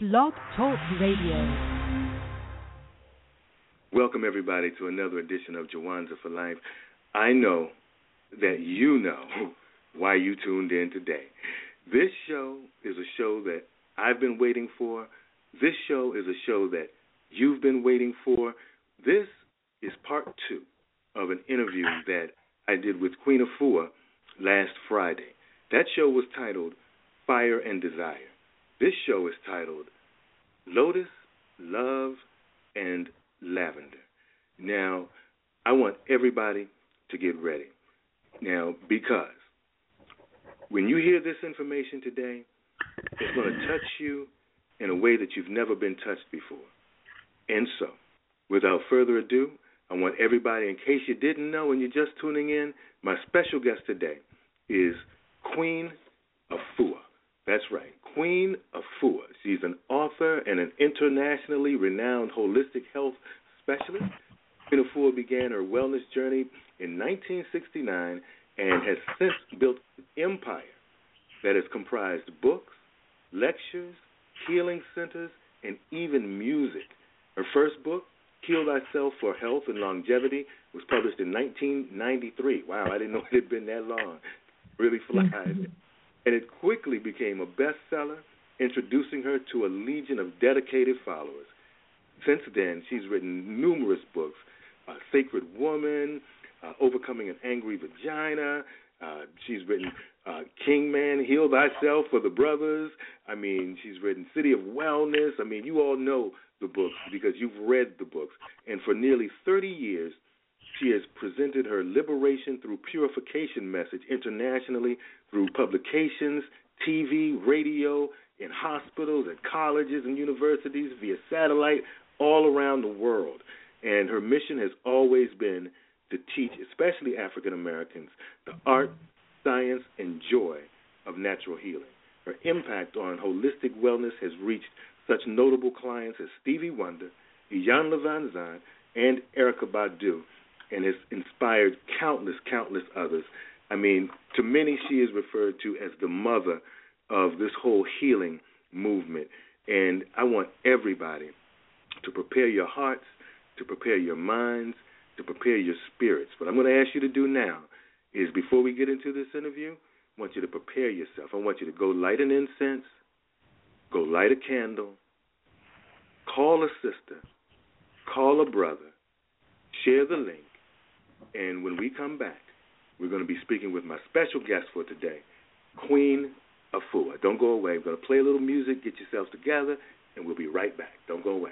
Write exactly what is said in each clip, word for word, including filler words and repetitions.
Blog Talk Radio. Welcome, everybody, to another edition of Jawanza for Life. I know that you know why you tuned in today. This show is a show that I've been waiting for. This show is a show that you've been waiting for. This is part two of an interview that I did with Queen Afua last Friday. That show was titled Fire and Desire. This show is titled Lotus, Love, and Lavender. Now, I want everybody to get ready. Now, because when you hear this information today, it's going to touch you in a way that you've never been touched before. And so, without further ado, I want everybody, in case you didn't know and you're just tuning in, my special guest today is Queen Afua. That's right, Queen Afua. She's an author and an internationally renowned holistic health specialist. Queen Afua began her wellness journey in nineteen sixty-nine and has since built an empire that has comprised books, lectures, healing centers, and even music. Her first book, Heal Thyself for Health and Longevity, was published in nineteen ninety-three. Wow, I didn't know it had been that long. Really flies. And it quickly became a bestseller, introducing her to a legion of dedicated followers. Since then, she's written numerous books, uh, Sacred Woman, uh, Overcoming an Angry Vagina. Uh, she's written uh, King Man, Heal Thyself for the Brothers. I mean, she's written City of Wellness. I mean, you all know the books because you've read the books. And for nearly thirty years, she has presented her liberation through purification message internationally through publications, T V, radio, in hospitals, and colleges and universities, via satellite, all around the world. And her mission has always been to teach, especially African Americans, the art, science, and joy of natural healing. Her impact on holistic wellness has reached such notable clients as Stevie Wonder, Iyanla Vanzant, and Erykah Badu, and has inspired countless, countless others. I mean, to many, she is referred to as the mother of this whole healing movement. And I want everybody to prepare your hearts, to prepare your minds, to prepare your spirits. What I'm going to ask you to do now is, before we get into this interview, I want you to prepare yourself. I want you to go light an incense, go light a candle, call a sister, call a brother, share the link, and when we come back, we're going to be speaking with my special guest for today, Queen Afua. Don't go away. We're going to play a little music, get yourselves together, and we'll be right back. Don't go away.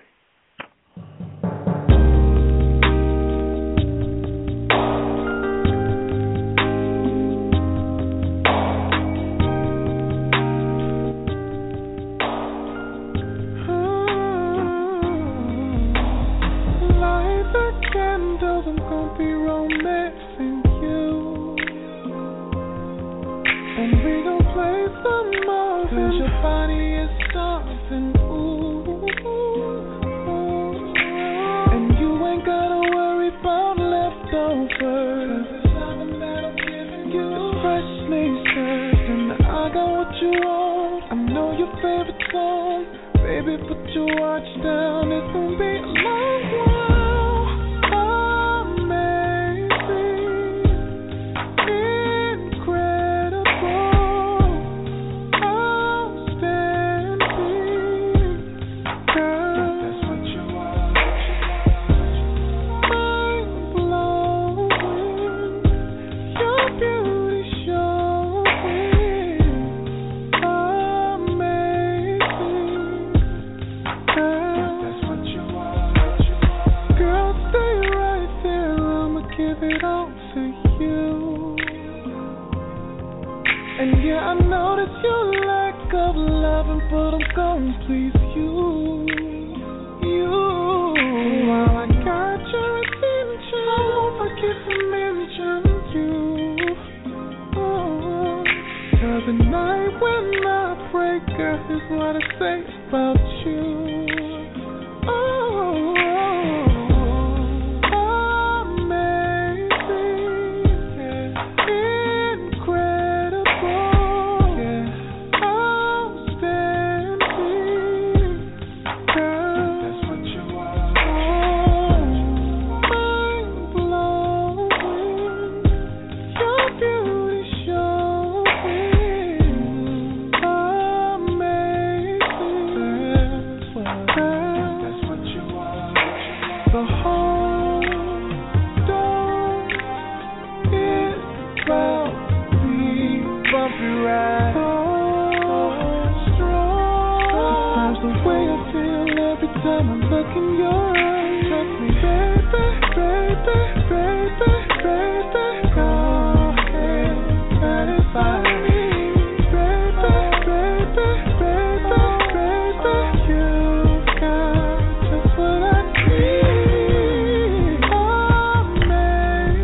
time I look in your eyes, trust me, baby, baby, baby, baby, go ahead, satisfy me, baby, baby, baby, baby, you got just what I need. Amazing,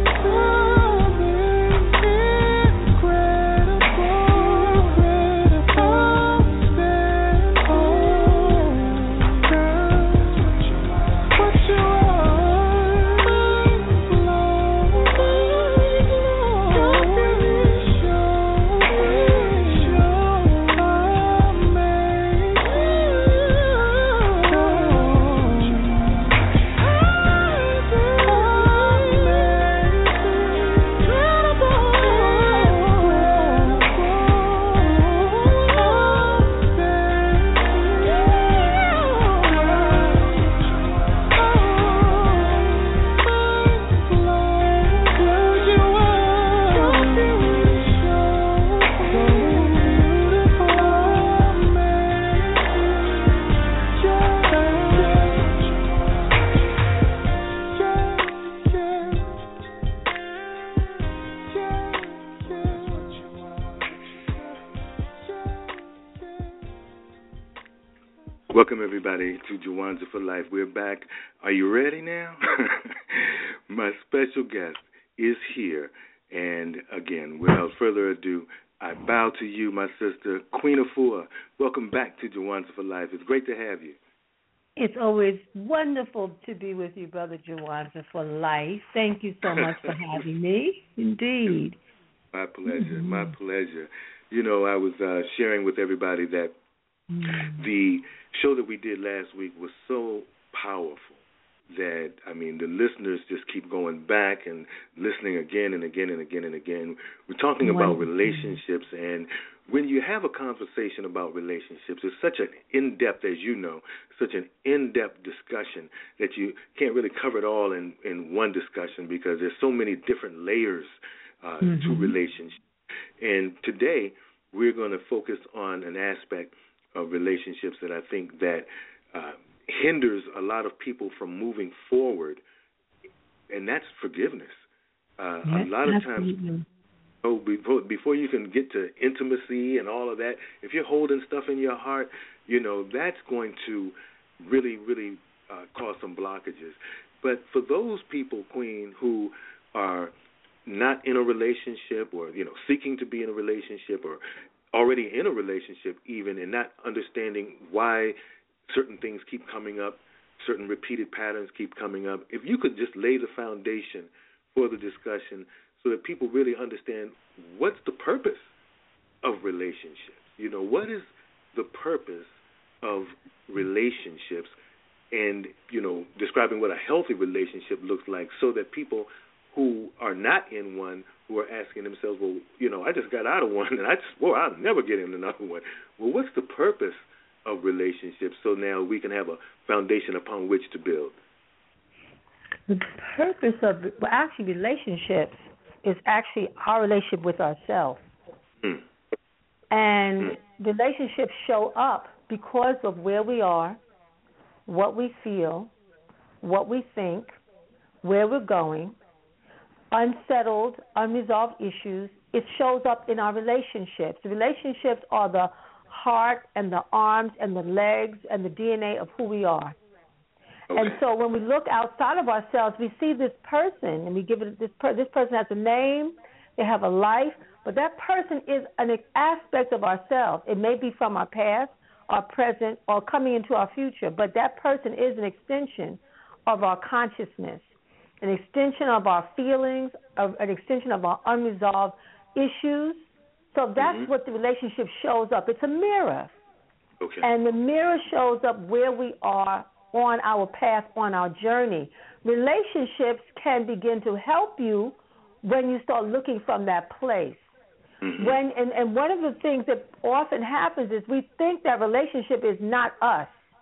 incredible, incredible, then oh, girl, what you Welcome, everybody, to Juwanza for Life. We're back. Are you ready now? My special guest is here. And, again, without further ado, I bow to you, my sister, Queen Afua. Welcome back to Juwanza for Life. It's great to have you. It's always wonderful to be with you, Brother Juwanza for Life. Thank you so much for having me. Indeed. My pleasure. Mm-hmm. My pleasure. You know, I was uh, sharing with everybody that mm-hmm. the show that we did last week was so powerful that, I mean, the listeners just keep going back and listening again and again and again and again. We're talking about relationships, and when you have a conversation about relationships, it's such an in-depth, as you know, such an in-depth discussion that you can't really cover it all in, in one discussion because there's so many different layers uh, mm-hmm. to relationships. And today we're going to focus on an aspect of relationships that I think that uh, hinders a lot of people from moving forward, and that's forgiveness. Uh, yes, a lot of absolutely. times, oh, before, before you can get to intimacy and all of that, if you're holding stuff in your heart, you know, that's going to really, really uh, cause some blockages. But for those people, Queen, who are not in a relationship or, you know, seeking to be in a relationship or already in a relationship even and not understanding why certain things keep coming up, certain repeated patterns keep coming up, if you could just lay the foundation for the discussion so that people really understand what's the purpose of relationships. You know, what is the purpose of relationships and, you know, describing what a healthy relationship looks like so that people who are not in one who are asking themselves, well, you know, I just got out of one and I just, well, I'll never get in another one. Well, what's the purpose of relationships so now we can have a foundation upon which to build? The purpose of, well, actually relationships is actually our relationship with ourselves. Mm. And mm. relationships show up because of where we are, what we feel, what we think, where we're going, unsettled, unresolved issues. It shows up in our relationships. The relationships are the heart and the arms and the legs and the D N A of who we are. Okay. And so when we look outside of ourselves, we see this person, and we give it this per, this person has a name, they have a life, but that person is an aspect of ourselves. It may be from our past, our present, or coming into our future, but that person is an extension of our consciousness, an extension of our feelings, of, an extension of our unresolved issues. So that's mm-hmm. what the relationship shows up. It's a mirror. Okay. And the mirror shows up where we are on our path, on our journey. Relationships can begin to help you when you start looking from that place. Mm-hmm. When and, and one of the things that often happens is we think that relationship is not us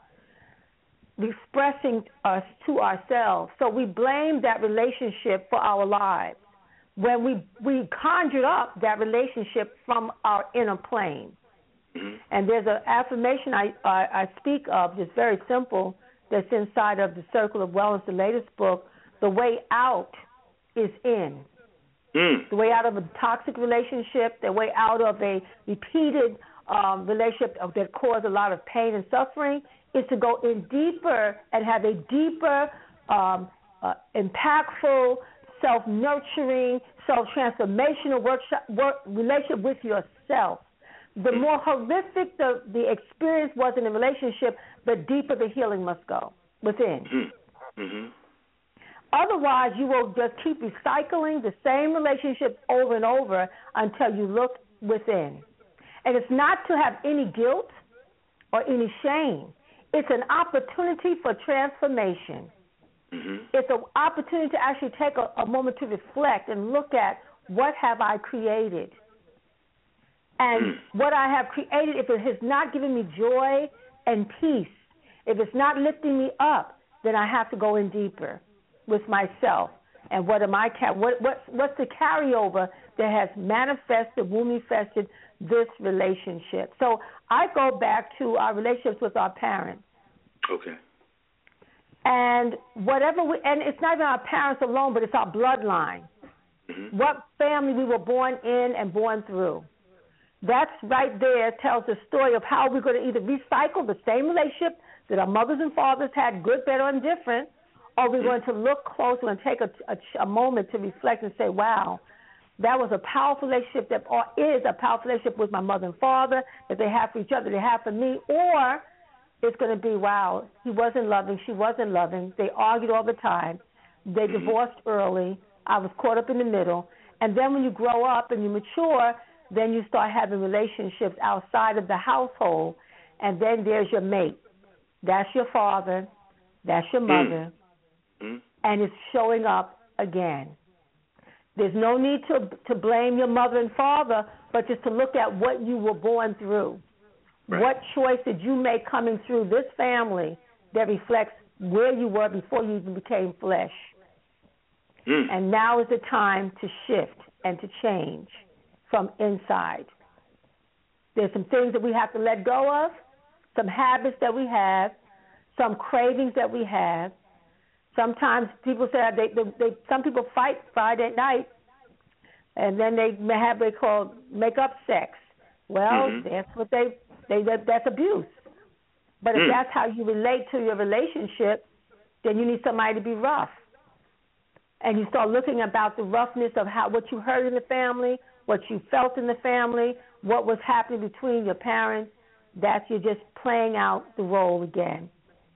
expressing us to ourselves. So we blame that relationship for our lives when we, we conjured up that relationship from our inner plane. Mm-hmm. And there's an affirmation I, I, I speak of, just very simple, that's inside of the Circle of Wellness, the latest book, the way out is in. Mm. The way out of a toxic relationship, the way out of a repeated um, relationship that causes a lot of pain and suffering is to go in deeper and have a deeper, um, uh, impactful, self-nurturing, self-transformational workshop, work, relationship with yourself. The Mm. more horrific the, the experience was in the relationship, the deeper the healing must go within. Mm. Mm-hmm. Otherwise, you will just keep recycling the same relationships over and over until you look within. And it's not to have any guilt or any shame. It's an opportunity for transformation. Mm-hmm. It's an opportunity to actually take a, a moment to reflect and look at what have I created. And Mm. what I have created, if it has not given me joy and peace, if it's not lifting me up, then I have to go in deeper with myself. And what am I? What what what's the carryover that has manifested, manifested this relationship? So I go back to our relationships with our parents. Okay. And whatever we, and it's not even our parents alone, but it's our bloodline. Mm-hmm. What family we were born in and born through. That's right there tells the story of how we're going to either recycle the same relationship that our mothers and fathers had, good, better, and different, or we're going to look closer and take a, a, a moment to reflect and say, wow, that was a powerful relationship that or is a powerful relationship with my mother and father that they have for each other, they have for me, or it's going to be, wow, he wasn't loving, she wasn't loving, they argued all the time, they divorced early, I was caught up in the middle, and then when you grow up and you mature, then you start having relationships outside of the household, and then there's your mate. That's your father, that's your mother, mm. and it's showing up again. There's no need to to blame your mother and father, but just to look at what you were born through. Right. What choice did you make coming through this family that reflects where you were before you even became flesh? Mm. And now is the time to shift and to change from inside. There's some things that we have to let go of, some habits that we have, some cravings that we have. Sometimes people say they, they, they some people fight Friday night, and then they may have what they call make-up sex. Well, mm-hmm. that's what they they that, that's abuse. But if mm. that's how you relate to your relationship, then you need somebody to be rough. And you start looking about the roughness of how what you heard in the family, what you felt in the family, what was happening between your parents. That's you're just playing out the role again.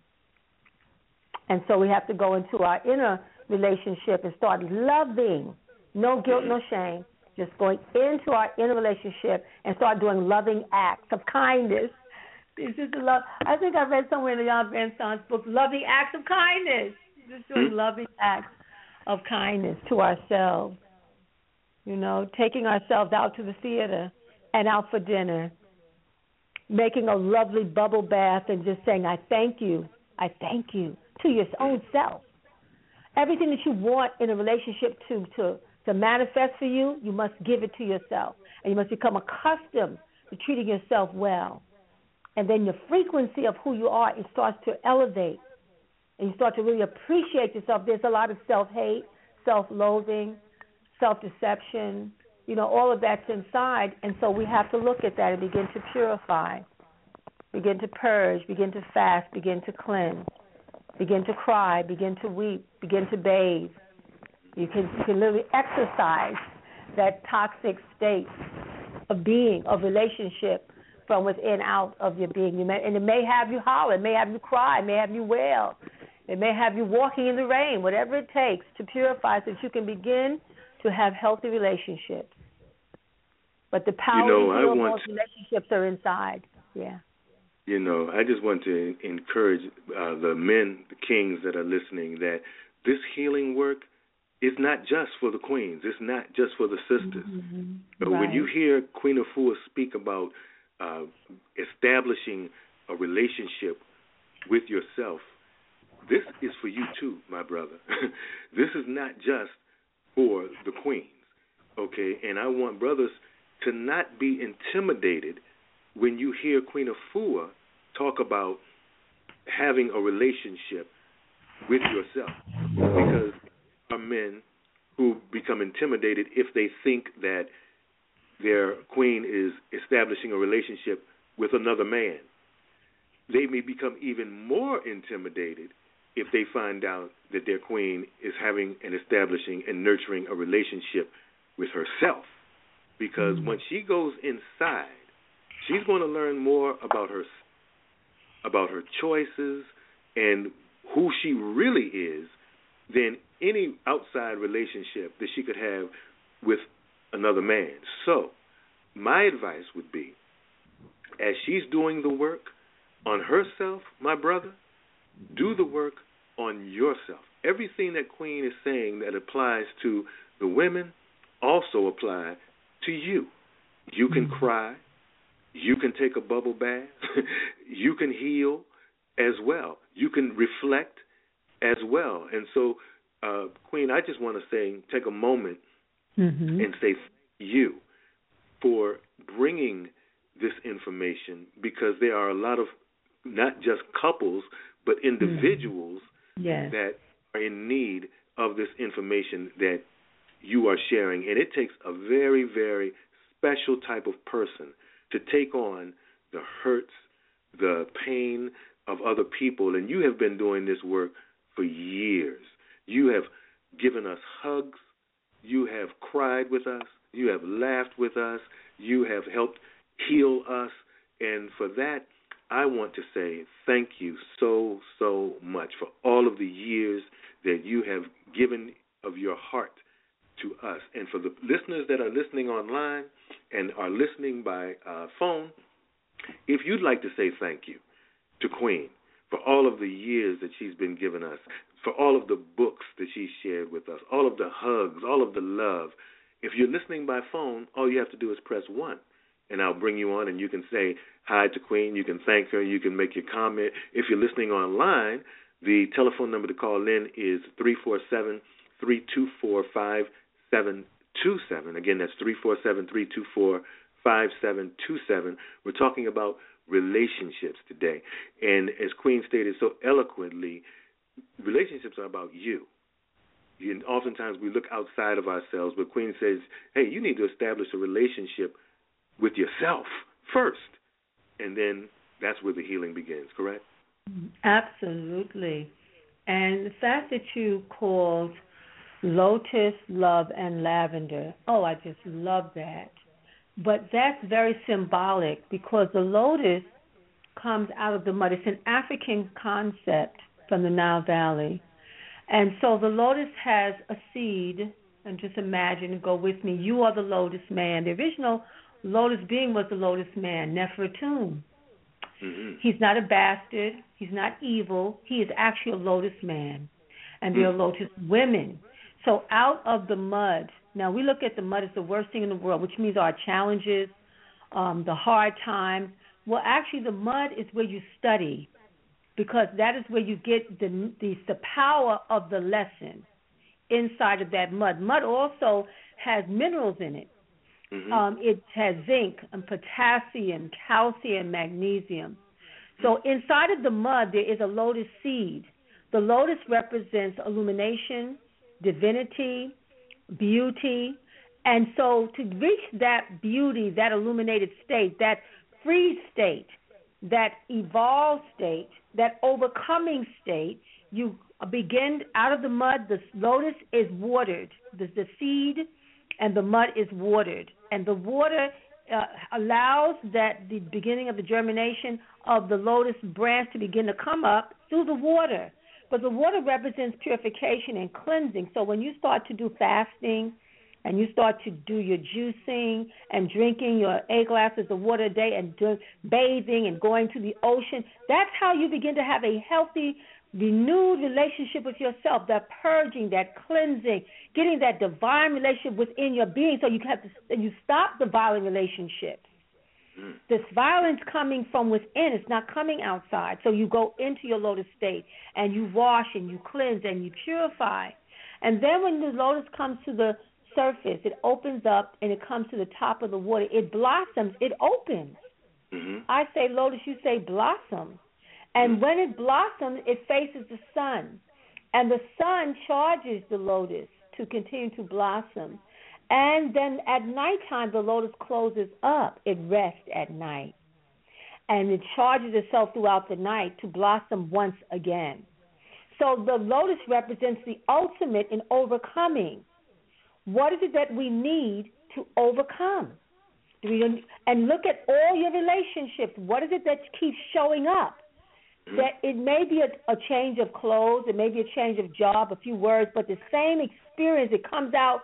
And so we have to go into our inner relationship and start loving. No guilt, no shame. Just going into our inner relationship and start doing loving acts of kindness. This is the love. I think I read somewhere in the Jan Van Sant's book, loving acts of kindness. Just doing mm-hmm. loving acts of kindness to ourselves. You know, taking ourselves out to the theater and out for dinner. Making a lovely bubble bath and just saying, I thank you. I thank you to your own self. Everything that you want in a relationship to, to, to manifest for you, you must give it to yourself. And you must become accustomed to treating yourself well. And then your frequency of who you are, it starts to elevate. And you start to really appreciate yourself. There's a lot of self-hate, self-loathing, self-deception. You know, all of that's inside. And so we have to look at that and begin to purify, begin to purge, begin to fast, begin to cleanse. Begin to cry, begin to weep, begin to bathe. You can, you can literally exercise that toxic state of being, of relationship from within out of your being. You may, and it may have you holler, it may have you cry, it may have you wail, it may have you walking in the rain, whatever it takes to purify so that you can begin to have healthy relationships. But the power you know, of want those relationships are inside. Yeah. You know, I just want to encourage uh, the men, the kings that are listening, that this healing work is not just for the queens. It's not just for the sisters. Mm-hmm. But right. when you hear Queen Afua speak about uh, establishing a relationship with yourself, this is for you too, my brother. This is not just for the queens, okay? And I want brothers to not be intimidated when you hear Queen Afua talk about having a relationship with yourself, because there are men who become intimidated if they think that their queen is establishing a relationship with another man. They may become even more intimidated if they find out that their queen is having and establishing and nurturing a relationship with herself. Because mm-hmm. when she goes inside, she's going to learn more about her, about her choices and who she really is than any outside relationship that she could have with another man. So my advice would be, as she's doing the work on herself, my brother, do the work on yourself. Everything that Queen is saying that applies to the women also apply to you. You can cry. You can take a bubble bath. You can heal as well. You can reflect as well. And so, uh, Queen, I just want to say, take a moment mm-hmm. and say thank you for bringing this information, because there are a lot of not just couples, but individuals mm-hmm. yes. that are in need of this information that you are sharing. And it takes a very, very special type of person to take on the hurts, the pain of other people. And you have been doing this work for years. You have given us hugs. You have cried with us. You have laughed with us. You have helped heal us. And for that, I want to say thank you so, so much for all of the years that you have given of your heart to us. And for the listeners that are listening online and are listening by uh, phone, if you'd like to say thank you to Queen for all of the years that she's been giving us, for all of the books that she's shared with us, all of the hugs, all of the love, if you're listening by phone, all you have to do is press one, and I'll bring you on, and you can say hi to Queen. You can thank her. You can make your comment. If you're listening online, the telephone number to call in is three four seven, three two four, five seven two seven. Again, that's three four seven, three two four, five seven two seven. We're talking about relationships today. And as Queen stated so eloquently, relationships are about you. And oftentimes we look outside of ourselves, but Queen says, hey, you need to establish a relationship with yourself first, and then that's where the healing begins, correct? Absolutely. And the fact that you called Lotus, Love, and Lavender, oh, I just love that. But that's very symbolic, because the lotus comes out of the mud. It's an African concept from the Nile Valley. And so the lotus has a seed, and just imagine, go with me, you are the lotus man. The original lotus being was the lotus man, Nefertun. Mm-hmm. He's not a bastard. He's not evil. He is actually a lotus man. And there are lotus women. So out of the mud, now we look at the mud as the worst thing in the world, which means our challenges, um, the hard times. Well, actually the mud is where you study, because that is where you get the, the the power of the lesson inside of that mud. Mud also has minerals in it. Mm-hmm. Um, it has zinc and potassium, calcium, magnesium. So inside of the mud there is a lotus seed. The lotus represents illumination, divinity, beauty. And so to reach that beauty, that illuminated state, that free state, that evolved state, that overcoming state, you begin out of the mud. The lotus is watered. The, the seed and the mud is watered. And the water uh, allows that the beginning of the germination of the lotus branch to begin to come up through the water. But the water represents purification and cleansing. So when you start to do fasting and you start to do your juicing and drinking your eight glasses of water a day and do, bathing and going to the ocean, that's how you begin to have a healthy, renewed relationship with yourself, that purging, that cleansing, getting that divine relationship within your being, so you have to you stop the violent relationships. Mm. This violence coming from within, it's not coming outside. So you go into your lotus state and you wash and you cleanse and you purify. And then when the lotus comes to the surface, it opens up and it comes to the top of the water. It blossoms. It opens. Mm-hmm. I say lotus, you say blossom. And when it blossoms, it faces the sun. And the sun charges the lotus to continue to blossom. And then at nighttime, the lotus closes up. It rests at night. And it charges itself throughout the night to blossom once again. So the lotus represents the ultimate in overcoming. What is it that we need to overcome? Do we, and look at all your relationships. What is it that keeps showing up? That it may be a, a change of clothes, it may be a change of job, a few words, but the same experience, it comes out,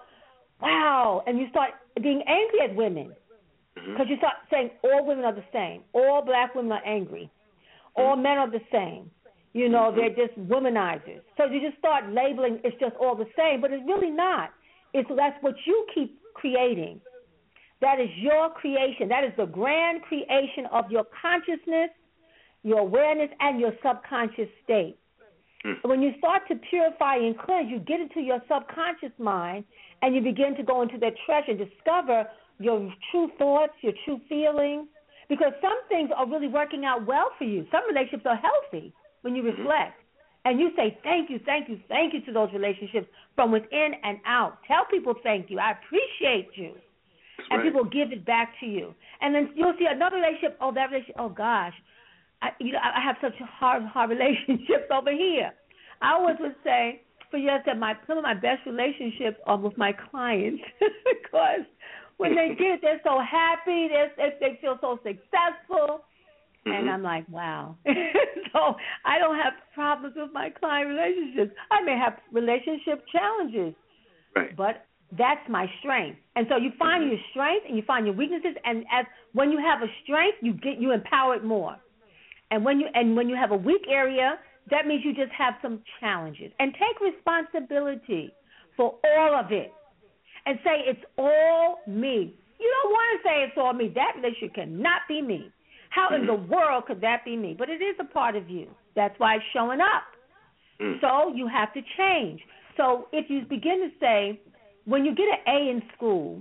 wow, and you start being angry at women because you start saying all women are the same. All black women are angry. All men are the same. You know, they're just womanizers. So you just start labeling it's just all the same, but it's really not. It's that's what you keep creating. That is your creation. That is the grand creation of your consciousness, your awareness, and your subconscious state. Mm. When you start to purify and cleanse, you get into your subconscious mind and you begin to go into that treasure and discover your true thoughts, your true feelings, because some things are really working out well for you. Some relationships are healthy when you reflect. And you say thank you, thank you, thank you to those relationships from within and out. Tell people thank you. I appreciate you. That's and right. people give it back to you. And then you'll see another relationship, oh, that relationship, oh, gosh. I, you know, I have such hard, hard relationships over here. I always would say, for years, that my some of my best relationships are with my clients because when they get it, they're so happy, they're, they they feel so successful, mm-hmm. and I'm like, wow. So I don't have problems with my client relationships. I may have relationship challenges, right. but that's my strength. And so you find mm-hmm. your strength and you find your weaknesses, and as when you have a strength, you get you empower it more. And when you and when you have a weak area, that means you just have some challenges. And take responsibility for all of it. And say it's all me. You don't want to say it's all me. That relationship cannot be me. How mm-hmm. in the world could that be me? But it is a part of you. That's why it's showing up. Mm. So you have to change. So if you begin to say, when you get an A in school,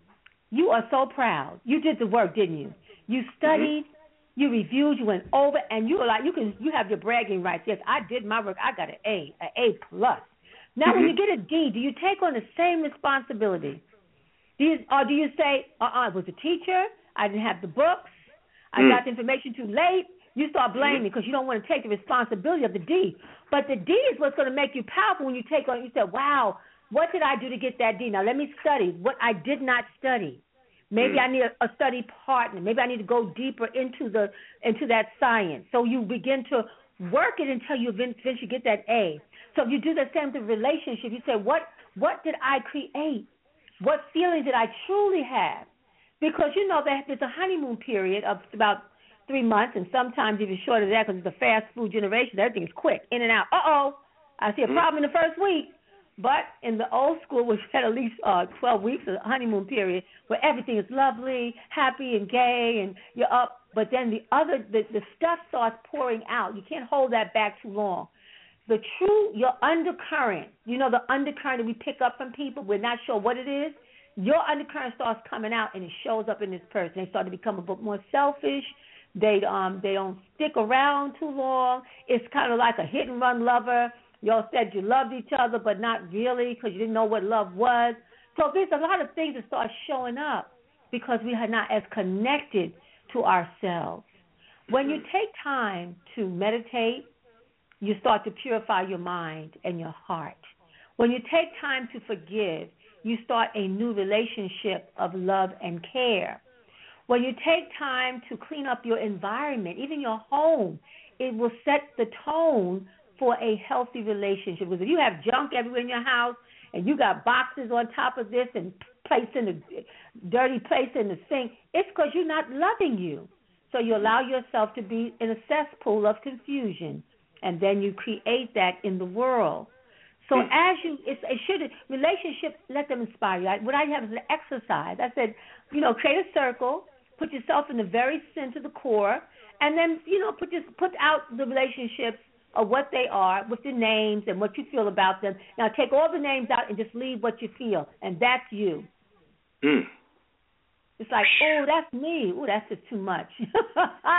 you are so proud. You did the work, didn't you? You studied. Mm-hmm. You reviewed, you went over, and you were like, you can, you have your bragging rights. Yes, I did my work. I got an A, an A plus. Now, mm-hmm. when you get a D, do you take on the same responsibility? Do you, or do you say, uh-uh, I was a teacher, I didn't have the books, I mm-hmm. got the information too late? You start blaming because mm-hmm. you don't want to take the responsibility of the D. But the D is what's going to make you powerful when you take on. You say, wow, what did I do to get that D? Now let me study what I did not study. Maybe I need a, a study partner. Maybe I need to go deeper into the into that science. So you begin to work it until you eventually get that A. So if you do the same with the relationship, you say, what what did I create? What feelings did I truly have? Because you know that there's a honeymoon period of about three months, and sometimes even shorter than that because it's a fast food generation. Everything is quick, in and out. Uh-oh, I see a problem in the first week. But in the old school, which had at least uh, twelve weeks of honeymoon period, where everything is lovely, happy, and gay, and you're up. But then the other, the, the stuff starts pouring out. You can't hold that back too long. The true, your undercurrent, you know the undercurrent that we pick up from people, we're not sure what it is. Your undercurrent starts coming out, and it shows up in this person. They start to become a bit more selfish. They um they don't stick around too long. It's kind of like a hit-and-run lover. Y'all said you loved each other, but not really because you didn't know what love was. So there's a lot of things that start showing up because we are not as connected to ourselves. When you take time to meditate, you start to purify your mind and your heart. When you take time to forgive, you start a new relationship of love and care. When you take time to clean up your environment, even your home, it will set the tone for a healthy relationship. Because if you have junk everywhere in your house and you got boxes on top of this and place in the dirty place in the sink, it's because you're not loving you. So you allow yourself to be in a cesspool of confusion, and then you create that in the world. So as you, it's, it should, relationships, let them inspire you. I, what I have is an exercise. I said, you know, create a circle, put yourself in the very center, the core, and then, you know, put just put out the relationships of what they are with the names and what you feel about them. Now take all the names out and just leave what you feel, and that's you. Mm. It's like, oh, that's me. Oh, that's just too much.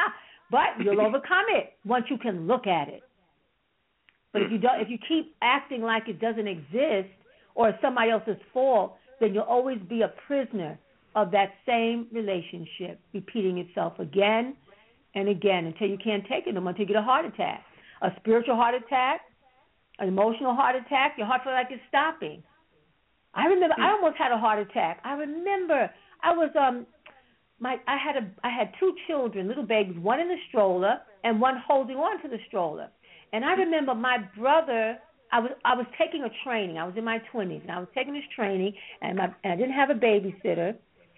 But you'll overcome it once you can look at it. But if you don't, if you keep acting like it doesn't exist or it's somebody else's fault, then you'll always be a prisoner of that same relationship, repeating itself again and again until you can't take it no more, until you get a heart attack, a spiritual heart attack, an emotional heart attack. Your heart feels like it's stopping. I remember I almost had a heart attack. I remember I was um my I had a I had two children, little babies, one in the stroller and one holding on to the stroller. And I remember my brother, I was I was taking a training. I was in my twenties, and I was taking this training, and, my, and I didn't have a babysitter.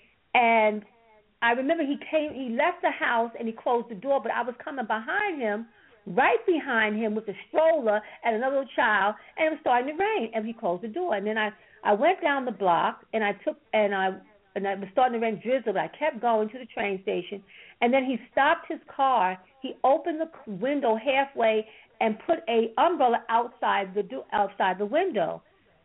And I remember he came, he left the house, and he closed the door, but I was coming behind him, right behind him with a stroller and another little child, and it was starting to rain, and he closed the door. And then I, I went down the block, and I took, and I, and it was starting to rain drizzle, but I kept going to the train station. And then he stopped his car. He opened the window halfway and put a umbrella outside the do- outside the window.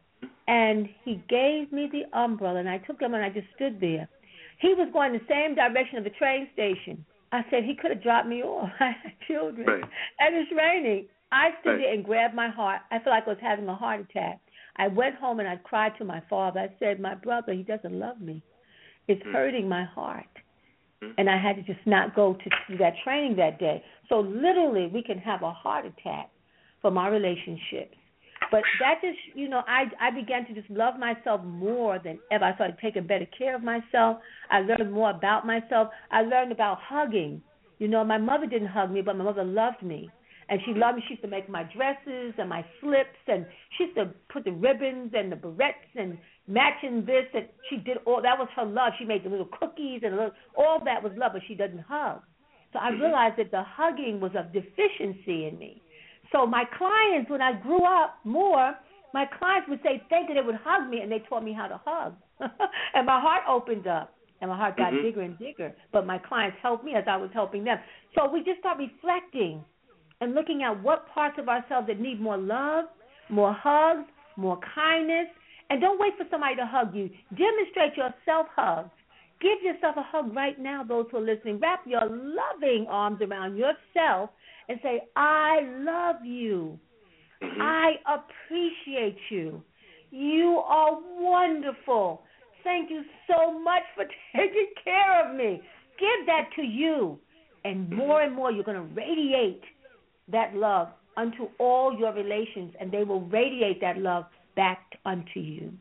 And he gave me the umbrella, and I took him, and I just stood there. He was going the same direction of the train station. I said, he could have dropped me off. I had children. Right. And it's raining. I stood Right. there and grabbed my heart. I felt like I was having a heart attack. I went home, and I cried to my father. I said, my brother, he doesn't love me. It's mm. hurting my heart. And I had to just not go to do that training that day. So literally, we can have a heart attack from our relationships. But that just, you know, I I began to just love myself more than ever. I started taking better care of myself. I learned more about myself. I learned about hugging. You know, my mother didn't hug me, but my mother loved me. And she loved me. She used to make my dresses and my slips, and she used to put the ribbons and the barrettes and matching this. And she did all that was her love. She made the little cookies and little, all that was love, but she doesn't hug. So I realized that the hugging was a deficiency in me. So my clients, when I grew up more, my clients would say thank you, they would hug me, and they taught me how to hug. And my heart opened up, and my heart got mm-hmm. bigger and bigger. But my clients helped me as I was helping them. So we just start reflecting and looking at what parts of ourselves that need more love, more hugs, more kindness. And don't wait for somebody to hug you. Demonstrate your self-hug. Give yourself a hug right now, those who are listening. Wrap your loving arms around yourself and say, I love you. Mm-hmm. I appreciate you. You are wonderful. Thank you so much for taking care of me. Give that to you. And more and more you're going to radiate that love unto all your relations, and they will radiate that love back unto you.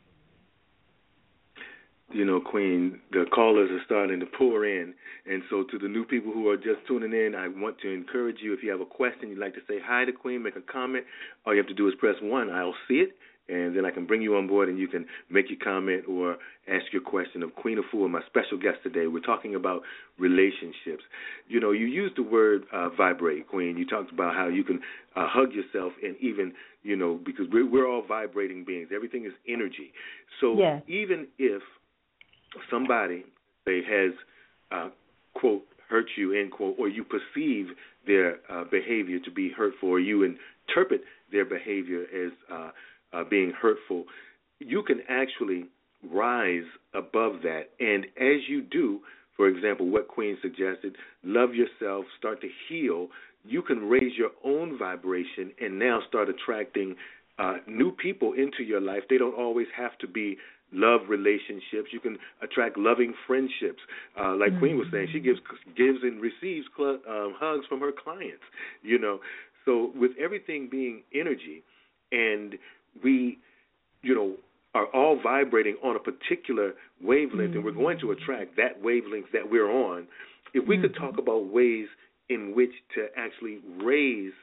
You know, Queen, the callers are starting to pour in. And so to the new people who are just tuning in, I want to encourage you, if you have a question, you'd like to say hi to Queen, make a comment, all you have to do is press one. I'll see it, and then I can bring you on board, and you can make your comment or ask your question of Queen Afua, my special guest today. We're talking about relationships. You know, you used the word uh, vibrate, Queen. You talked about how you can uh, hug yourself, and even, you know, because we're, we're all vibrating beings. Everything is energy. So yeah. even if somebody, say, has, uh, quote, hurt you, end quote, or you perceive their uh, behavior to be hurtful, or you interpret their behavior as uh, uh, being hurtful, you can actually rise above that. And as you do, for example, what Queen suggested, love yourself, start to heal, you can raise your own vibration and now start attracting uh, new people into your life. They don't always have to be love relationships. You can attract loving friendships. Uh, like mm-hmm. Queen was saying, she gives gives and receives cl- um, hugs from her clients, you know. So with everything being energy, and we, you know, are all vibrating on a particular wavelength, mm-hmm. and we're going to attract that wavelength that we're on, if we mm-hmm. could talk about ways in which to actually raise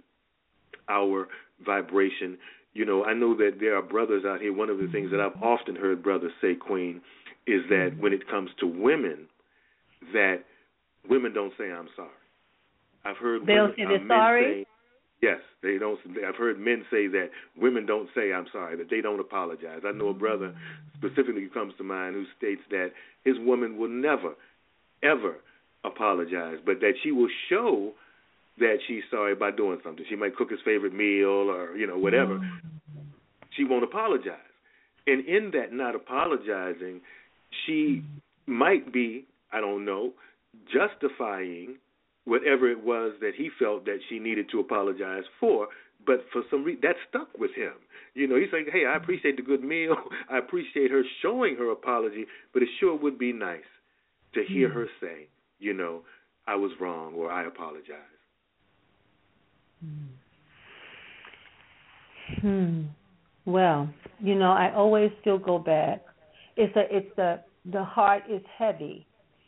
our vibration. You know, I know that there are brothers out here. One of the things that I've often heard brothers say, Queen, is that when it comes to women, that women don't say I'm sorry. I've heard They'll women, say uh, they're men sorry? say, yes, they don't. I've heard men say that women don't say I'm sorry, that they don't apologize. I know a brother specifically who comes to mind who states that his woman will never, ever apologize, but that she will show that she's sorry by doing something. She might cook his favorite meal or, you know, whatever. Mm-hmm. She won't apologize. And in that not apologizing, she might be, I don't know, justifying whatever it was that he felt that she needed to apologize for. But for some reason, that stuck with him. You know, he's like, hey, I appreciate the good meal. I appreciate her showing her apology, but it sure would be nice to hear her say, you know, I was wrong or I apologize. Hmm. Well, you know, I always still go back. It's a, it's the, the heart is heavy.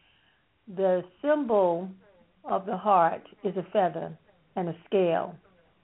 The symbol of the heart is a feather and a scale.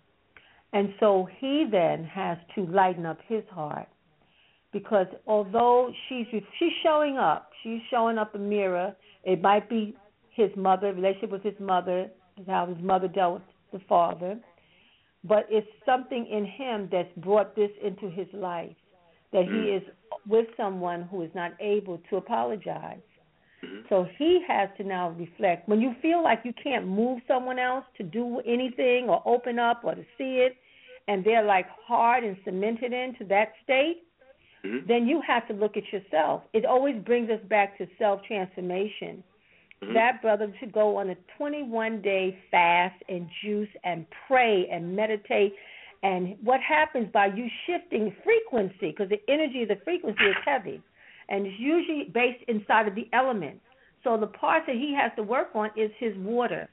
And so he then has to lighten up his heart, because although she's she's showing up, she's showing up a mirror. It might be his mother, relationship with his mother, how his mother dealt with the father, but it's something in him that's brought this into his life, that he is with someone who is not able to apologize. So he has to now reflect. When you feel like you can't move someone else to do anything or open up or to see it, and they're like hard and cemented into that state, mm-hmm. then you have to look at yourself. It always brings us back to self-transformation. Mm-hmm. That brother should go on a twenty-one day fast and juice and pray and meditate. And what happens by you shifting frequency, because the energy of the frequency is heavy, and it's usually based inside of the elements. So the part that he has to work on is his water.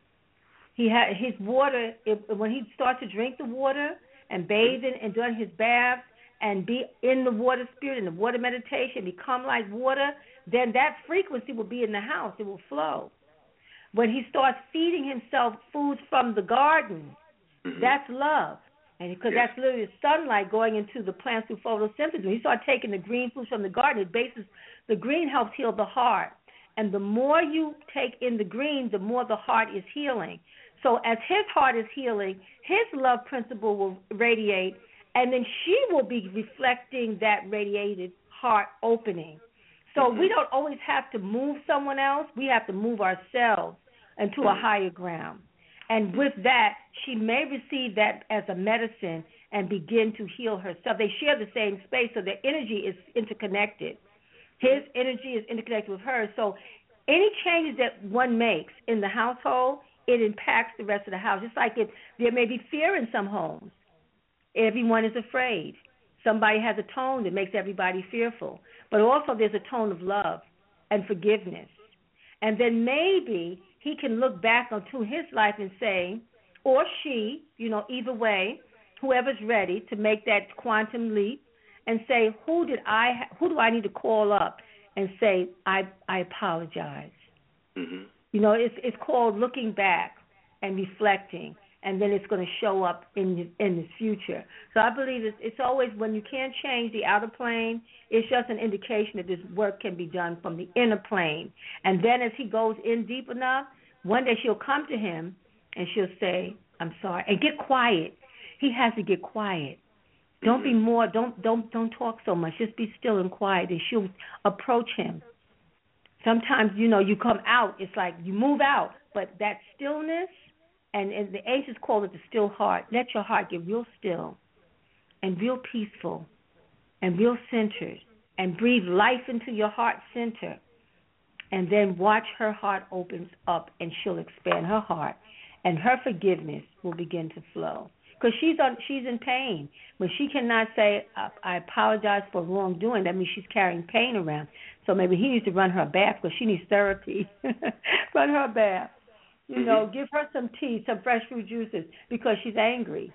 He ha- his water, if, when he starts to drink the water and bathe in and doing his baths and be in the water spirit, in the water meditation, become like water, then that frequency will be in the house. It will flow. When he starts feeding himself foods from the garden, mm-hmm. that's love. And because yes. that's literally sunlight going into the plants through photosynthesis. When you start taking the green foods from the garden, it bases, the green helps heal the heart. And the more you take in the green, the more the heart is healing. So as his heart is healing, his love principle will radiate, and then she will be reflecting that radiated heart opening. So mm-hmm. we don't always have to move someone else. We have to move ourselves into a higher ground. And with that, she may receive that as a medicine and begin to heal herself. They share the same space, so their energy is interconnected. His energy is interconnected with hers. So any changes that one makes in the household, it impacts the rest of the house. Just like it, there may be fear in some homes. Everyone is afraid. Somebody has a tone that makes everybody fearful. But also there's a tone of love and forgiveness. And then maybe he can look back onto his life and say, or she, you know, either way, whoever's ready to make that quantum leap and say, who did I, who do I need to call up and say, I, I apologize. Mm-hmm. You know, it's it's called looking back and reflecting, and then it's going to show up in the, in the future. So I believe it's, it's always when you can't change the outer plane, it's just an indication that this work can be done from the inner plane. And then as he goes in deep enough, one day she'll come to him and she'll say, I'm sorry, and get quiet. He has to get quiet. Don't be more, don't don't don't talk so much. Just be still and quiet, and she'll approach him. Sometimes, you know, you come out, it's like you move out, but that stillness, and, and the ancients call it the still heart. Let your heart get real still and real peaceful and real centered, and breathe life into your heart center, and then watch her heart opens up, and she'll expand her heart, and her forgiveness will begin to flow. Because she's on, she's in pain. When she cannot say, I, I apologize for wrongdoing, that means she's carrying pain around. So maybe he needs to run her a bath because she needs therapy. Run her a bath. You mm-hmm. know, give her some tea, some fresh fruit juices, because she's angry.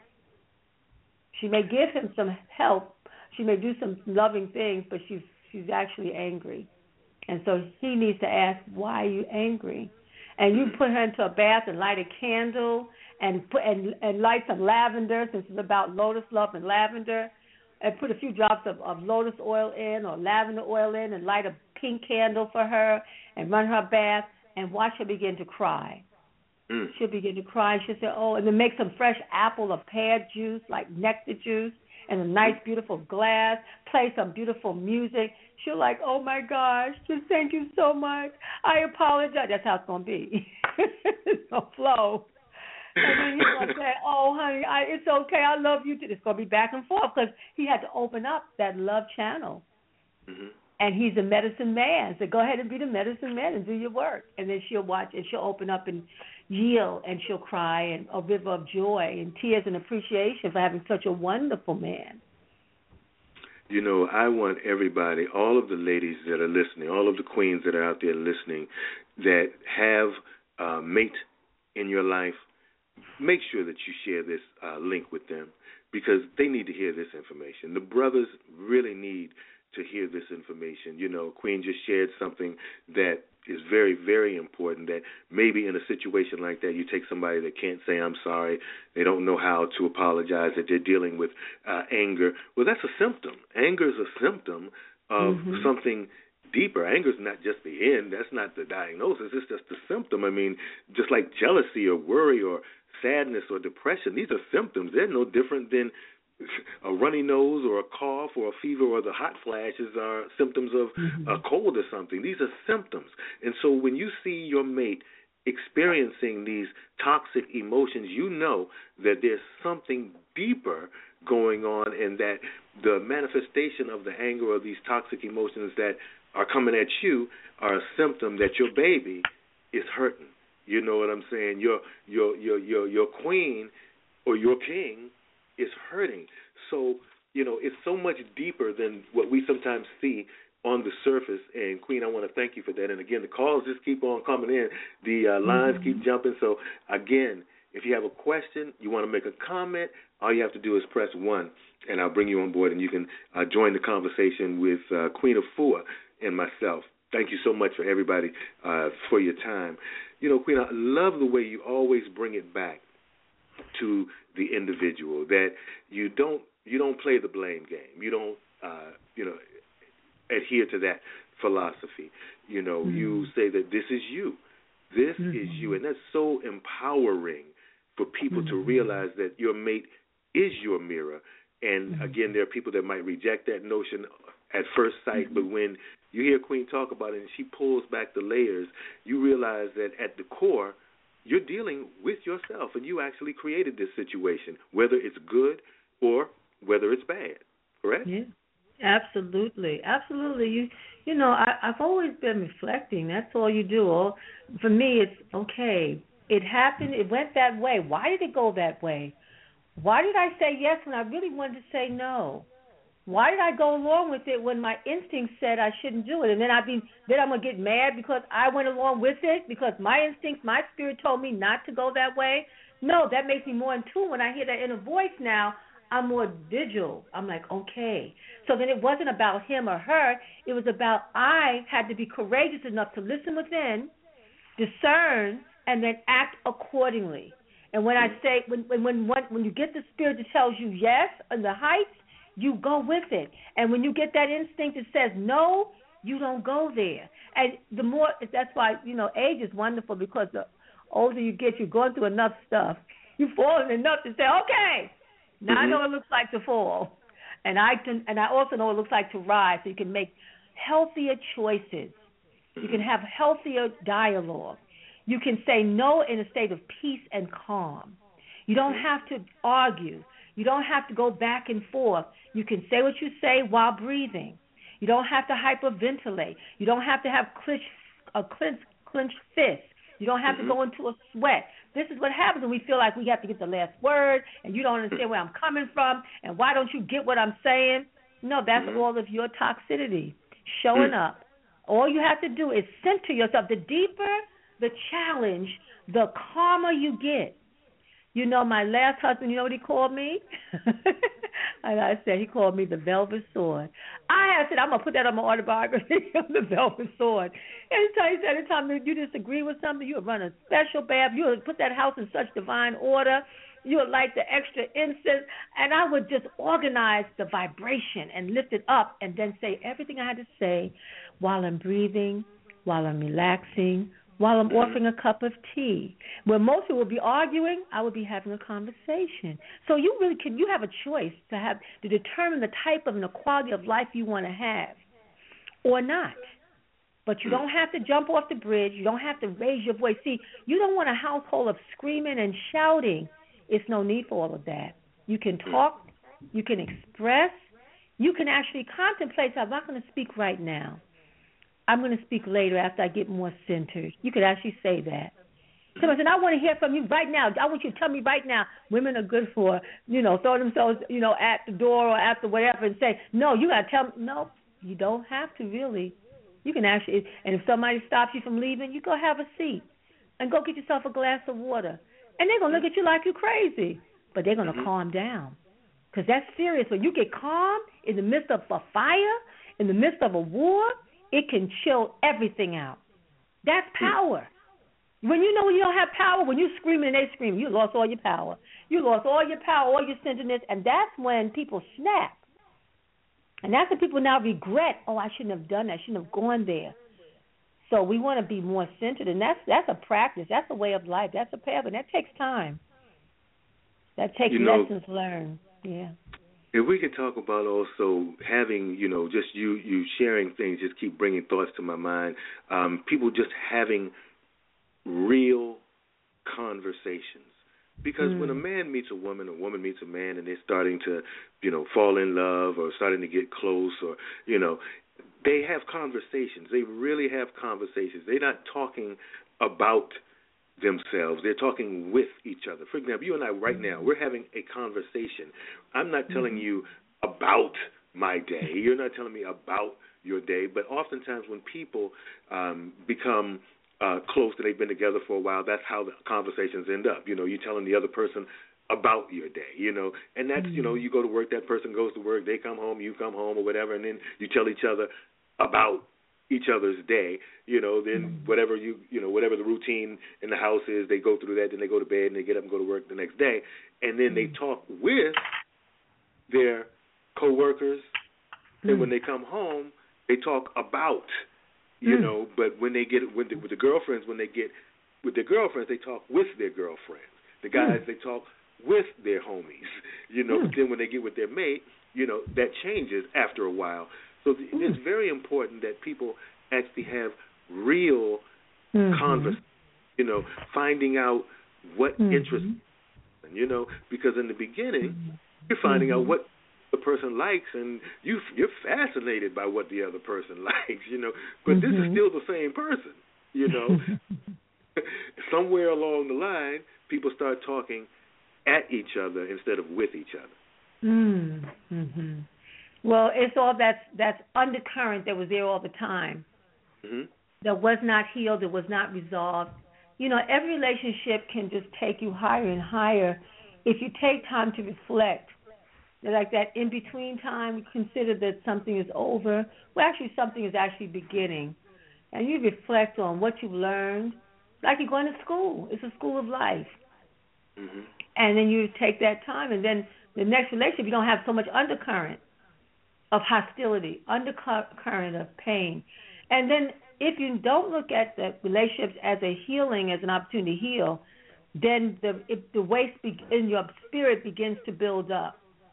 She may give him some help. She may do some loving things, but she's she's actually angry. And so he needs to ask, why are you angry? And you put her into a bath and light a candle and put and, and light some lavender, since it's about lotus love and lavender, and put a few drops of, of lotus oil in or lavender oil in, and light a pink candle for her and run her a bath and watch her begin to cry. Mm. She'll begin to cry. She'll say, oh, and then make some fresh apple or pear juice, like nectar juice, in a nice, beautiful glass, play some beautiful music. She'll like, oh, my gosh, just thank you so much. I apologize. That's how it's going to be. It's going to flow. And then he's going to say, oh, honey, I, it's okay. I love you too. It's going to be back and forth because he had to open up that love channel. Mm-hmm. And he's a medicine man. So go ahead and be the medicine man and do your work. And then she'll watch and she'll open up and yield, and she'll cry, and a river of joy and tears and appreciation for having such a wonderful man. You know, I want everybody, all of the ladies that are listening, all of the queens that are out there listening, that have a mate in your life, make sure that you share this uh, link with them, because they need to hear this information. The brothers really need to hear this information. You know, Queen just shared something that is very, very important, that maybe in a situation like that, you take somebody that can't say, I'm sorry, they don't know how to apologize, that they're dealing with uh, anger. Well, that's a symptom. Anger is a symptom of mm-hmm. something deeper. Anger is not just the end. That's not the diagnosis. It's just the symptom. I mean, just like jealousy or worry or sadness or depression, these are symptoms. They're no different than a runny nose or a cough or a fever or the hot flashes are symptoms of mm-hmm. a cold or something. These are symptoms. And so when you see your mate experiencing these toxic emotions, you know that there's something deeper going on, and that the manifestation of the anger or these toxic emotions that are coming at you are a symptom that your baby is hurting. You know what I'm saying? Your your your your your queen or your king is hurting. So, you know, it's so much deeper than what we sometimes see on the surface. And, Queen, I want to thank you for that. And, again, the calls just keep on coming in. The uh, lines mm-hmm. keep jumping. So, again, if you have a question, you want to make a comment, all you have to do is press one, and I'll bring you on board, and you can uh, join the conversation with uh, Queen Afua and myself. Thank you so much for everybody uh, for your time. You know, Queen, I love the way you always bring it back to the individual, that you don't you don't play the blame game. You don't uh, you know adhere to that philosophy. You know, mm-hmm. you say that this is you, this mm-hmm. is you, and that's so empowering for people mm-hmm. to realize that your mate is your mirror. And mm-hmm. again, there are people that might reject that notion at first sight, mm-hmm. but when you hear Queen talk about it and she pulls back the layers, you realize that at the core, you're dealing with yourself, and you actually created this situation, whether it's good or whether it's bad, correct? Yeah, absolutely, absolutely. You you know, I, I've always been reflecting. That's all you do. All, for me, it's, okay, it happened, it went that way. Why did it go that way? Why did I say yes when I really wanted to say no? Why did I go along with it when my instinct said I shouldn't do it? And then I'd be, then I'm going to get mad because I went along with it, because my instinct, my spirit told me not to go that way? No, that makes me more in tune. When I hear that inner voice now, I'm more vigilant. I'm like, okay. So then it wasn't about him or her. It was about I had to be courageous enough to listen within, discern, and then act accordingly. And when I say, when when when, when you get the spirit that tells you yes on the heights, you go with it. And when you get that instinct that says no, you don't go there. And the more, that's why, you know, age is wonderful, because the older you get, you're going through enough stuff. You've fallen enough to say, okay, now mm-hmm. I know what it looks like to fall. And I can, and I also know what it looks like to rise, so you can make healthier choices. You can have healthier dialogue. You can say no in a state of peace and calm. You don't have to argue. You don't have to go back and forth. You can say what you say while breathing. You don't have to hyperventilate. You don't have to have clench, a clench, clenched fist. You don't have mm-hmm. to go into a sweat. This is what happens when we feel like we have to get the last word, and you don't understand where I'm coming from, and why don't you get what I'm saying? No, that's mm-hmm. all of your toxicity showing mm-hmm. up. All you have to do is center yourself. The deeper the challenge, the calmer you get. You know, my last husband, you know what he called me? And I said, he called me the Velvet Sword. I said, I'm going to put that on my autobiography, the Velvet Sword. Anytime he said, anytime you disagree with something, you'll run a special bath, you'll put that house in such divine order, you'll light the extra incense, and I would just organize the vibration and lift it up and then say everything I had to say while I'm breathing, while I'm relaxing, while I'm offering a cup of tea. Where most people would be arguing, I would be having a conversation. So you really can, you have a choice to have to determine the type of and the quality of life you want to have or not. But you don't have to jump off the bridge. You don't have to raise your voice. See, you don't want a household of screaming and shouting. It's no need for all of that. You can talk. You can express. You can actually contemplate. So I'm not going to speak right now. I'm going to speak later after I get more centered. You could actually say that. Somebody said, I want to hear from you right now. I want you to tell me right now. Women are good for, you know, throw themselves, you know, at the door or at the whatever and say, no, you got to tell me. No, you don't have to really. You can actually, and if somebody stops you from leaving, you go have a seat and go get yourself a glass of water. And they're going to look at you like you're crazy, but they're going to mm-hmm. calm down. Because that's serious. When you get calm in the midst of a fire, in the midst of a war, it can chill everything out. That's power. When you know you don't have power, when you're screaming and they scream, you lost all your power. You lost all your power, all your centeredness, and that's when people snap. And that's when people now regret, oh, I shouldn't have done that. I shouldn't have gone there. So we want to be more centered, and that's that's a practice. That's a way of life. That's a path, and that takes time. That takes you know, lessons learned. Yeah. If we could talk about also having, you know, just you, you sharing things, just keep bringing thoughts to my mind. Um, people just having real conversations. Because mm. when a man meets a woman, a woman meets a man, and they're starting to, you know, fall in love or starting to get close or, you know, they have conversations. They really have conversations. They're not talking about themselves. They're talking with each other. For example, you and I right now, we're having a conversation. I'm not telling mm. you about my day. You're not telling me about your day. But oftentimes when people um, become Uh, close that they've been together for a while, that's how the conversations end up. You know, you're telling the other person about your day, you know, and that's, mm-hmm. you know, you go to work, that person goes to work, they come home, you come home or whatever, and then you tell each other about each other's day, you know, then mm-hmm. whatever you, you know, whatever the routine in the house is, they go through that, then they go to bed and they get up and go to work the next day, and then mm-hmm. they talk with their coworkers, mm-hmm. and when they come home, they talk about You mm. know, but when they get with the, with the girlfriends, when they get with their girlfriends, they talk with their girlfriends. The guys, mm. they talk with their homies. You know, mm. but then when they get with their mate, you know, that changes after a while. So th- mm. it's very important that people actually have real mm-hmm. conversations. You know, finding out what mm-hmm. interests them, you know, because in the beginning, mm-hmm. you're finding mm-hmm. out what the person likes, and you, you're fascinated by what the other person likes, you know, but mm-hmm. this is still the same person, you know. Somewhere along the line, people start talking at each other instead of with each other. Mm-hmm. Well, it's all that's, that's undercurrent that was there all the time, mm-hmm. that was not healed, that was not resolved. You know, every relationship can just take you higher and higher if you take time to reflect. Like that in-between time, we consider that something is over. Well, actually, something is actually beginning. And you reflect on what you've learned, like you're going to school. It's a school of life. Mm-hmm. And then you take that time, and then the next relationship, you don't have so much undercurrent of hostility, undercurrent of pain. And then if you don't look at the relationships as a healing, as an opportunity to heal, then the, if the waste be, in your spirit begins to build up.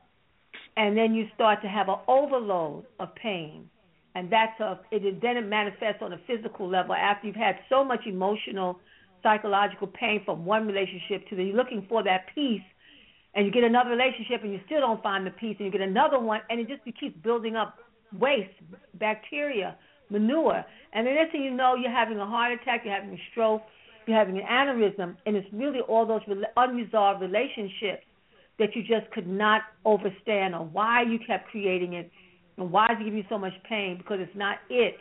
And then you start to have an overload of pain. And that's a, it, then it manifests on a physical level after you've had so much emotional, psychological pain from one relationship to the, you're looking for that peace, and you get another relationship and you still don't find the peace, and you get another one, and it just keeps building up waste, bacteria, manure. And the next thing you know, you're having a heart attack, you're having a stroke, you're having an aneurysm, and it's really all those unresolved relationships that you just could not overstand, or why you kept creating it, and why does it give you so much pain, because it's not it.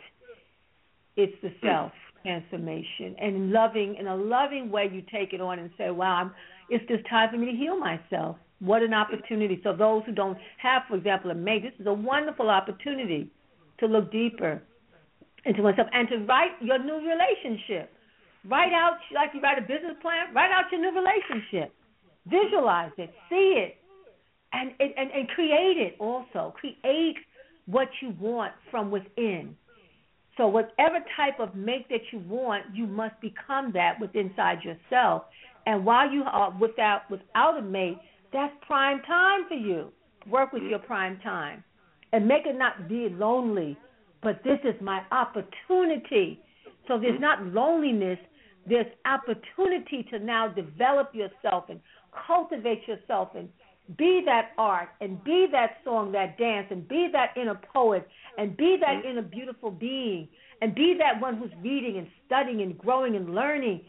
It's the self-transformation. And in loving, in a loving way, you take it on and say, wow, I'm, it's just time for me to heal myself. What an opportunity. So those who don't have, for example, a mate, this is a wonderful opportunity to look deeper into oneself and to write your new relationship. Write out, like you write a business plan, write out your new relationship. Visualize it, see it, and, and and create it also. Create what you want from within. So whatever type of mate that you want, you must become that within inside yourself. And while you are without without a mate, that's prime time for you. Work with your prime time. And make it not be lonely, but this is my opportunity. So there's not loneliness, there's opportunity to now develop yourself and cultivate yourself and be that art and be that song, that dance, and be that inner poet and be that inner beautiful being and be that one who's reading and studying and growing and learning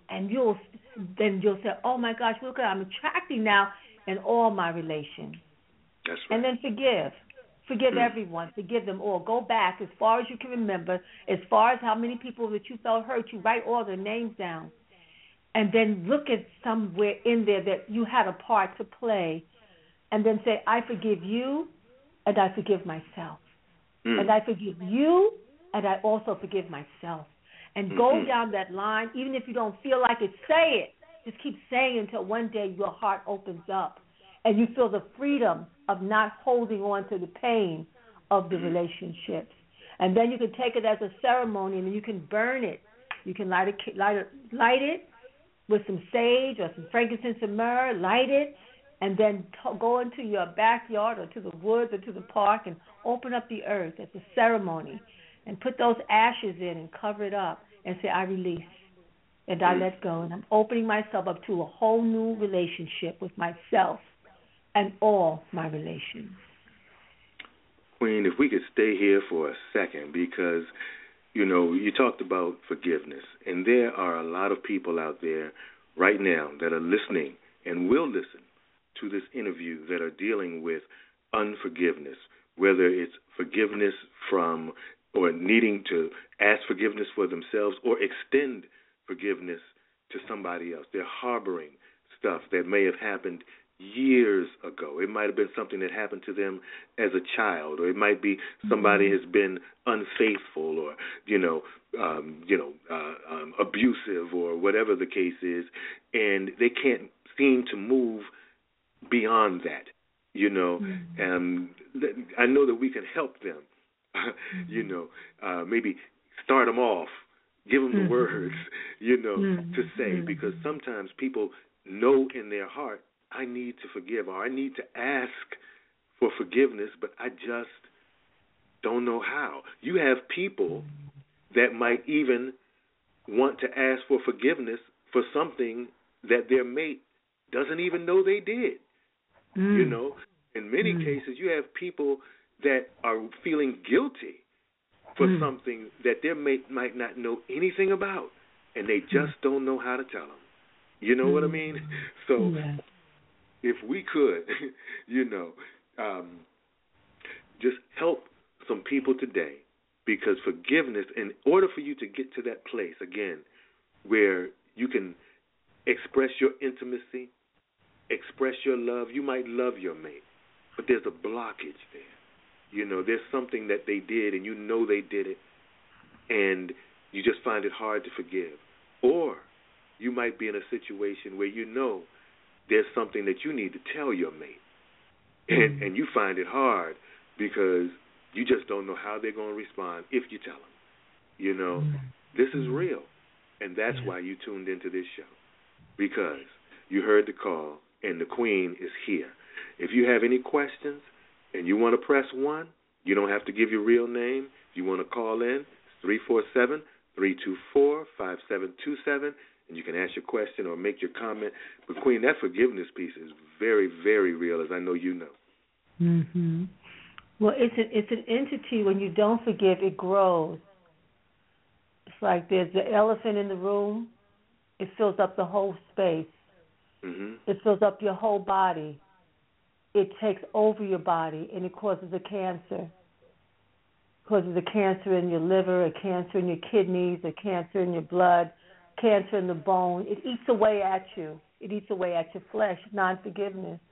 and you'll then you'll say, oh my gosh, look at I'm attracting now in all my relations. That's right. And then forgive. Forgive Mm. everyone. Forgive them all. Go back as far as you can remember, as far as how many people that you felt hurt. You write all their names down. And then look at somewhere in there that you had a part to play. And then say, I forgive you, and I forgive myself. Mm. And I forgive you, and I also forgive myself. And go mm-hmm. down that line, even if you don't feel like it, say it. Just keep saying it until one day your heart opens up and you feel the freedom of not holding on to the pain of the relationships. And then you can take it as a ceremony and you can burn it. You can light it, light it, light it with some sage or some frankincense and myrrh, light it, and then t- go into your backyard or to the woods or to the park and open up the earth as a ceremony and put those ashes in and cover it up and say, I release and I let go. And I'm opening myself up to a whole new relationship with myself and all my relations. Queen, if we could stay here for a second, because, you know, you talked about forgiveness, and there are a lot of people out there right now that are listening and will listen to this interview that are dealing with unforgiveness, whether it's forgiveness from or needing to ask forgiveness for themselves or extend forgiveness to somebody else. They're harboring stuff that may have happened years ago. It might have been something that happened to them as a child, or it might be somebody has been unfaithful, or you know, um, you know, uh, um, abusive, or whatever the case is, and they can't seem to move beyond that. You know, mm-hmm. um, I know that we can help them. Mm-hmm. You know, uh, maybe start them off, give them the mm-hmm. words, you know, mm-hmm. to say, because sometimes people know in their heart, I need to forgive, or I need to ask for forgiveness, but I just don't know how. You have people that might even want to ask for forgiveness for something that their mate doesn't even know they did. Mm. You know, in many mm. cases, you have people that are feeling guilty for mm. something that their mate might not know anything about, and they just mm. don't know how to tell them. You know mm. what I mean? So yeah. if we could, you know, um, just help some people today, because forgiveness, in order for you to get to that place, again, where you can express your intimacy, express your love, you might love your mate, but there's a blockage there. You know, there's something that they did, and you know they did it, and you just find it hard to forgive. Or you might be in a situation where you know there's something that you need to tell your mate, and, mm-hmm. and you find it hard because you just don't know how they're going to respond if you tell them. You know, mm-hmm. this is real, and that's yeah. why you tuned into this show, because you heard the call, and the Queen is here. If you have any questions and you want to press one, you don't have to give your real name. If you want to call in, it's three four seven, three two four, five seven two seven, and you can ask your question or make your comment. But, Queen, that forgiveness piece is very, very real, as I know you know. Mm-hmm. Well, it's, a, it's an entity. When you don't forgive, it grows. It's like there's the elephant in the room. It fills up the whole space. Mm-hmm. It fills up your whole body. It takes over your body, and it causes a cancer. It causes a cancer in your liver, a cancer in your kidneys, a cancer in your blood, cancer in the bone. It eats away at you. It eats away at your flesh, non-forgiveness.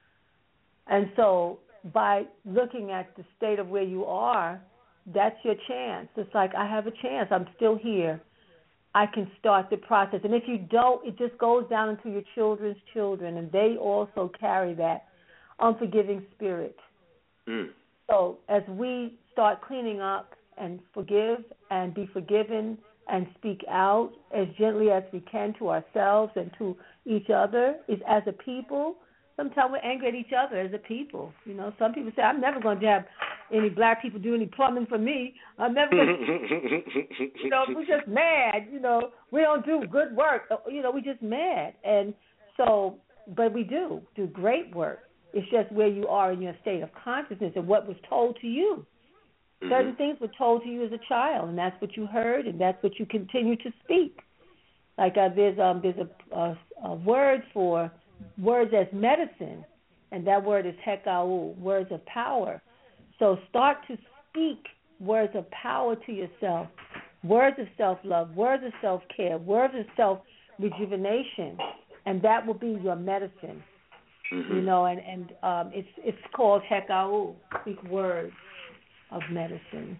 And so by looking at the state of where you are, that's your chance. It's like, I have a chance. I'm still here. I can start the process. And if you don't, it just goes down into your children's children, and they also carry that unforgiving spirit. Mm. So as we start cleaning up and forgive and be forgiven and speak out as gently as we can to ourselves and to each other, is as a people. Sometimes we're angry at each other as a people. You know, some people say, I'm never going to have any black people do any plumbing for me. I'm never going to, you know, we're just mad. You know, we don't do good work. You know, we're just mad. And so, but we do do great work. It's just where you are in your state of consciousness and what was told to you. Mm-hmm. Certain things were told to you as a child, and that's what you heard, and that's what you continue to speak. Like uh, there's um there's a, a, a word for words as medicine, and that word is hekau, words of power. So start to speak words of power to yourself, words of self-love, words of self-care, words of self-rejuvenation, and that will be your medicine. Mm-hmm. You know, and and um, it's it's called hekau, speak words of medicine.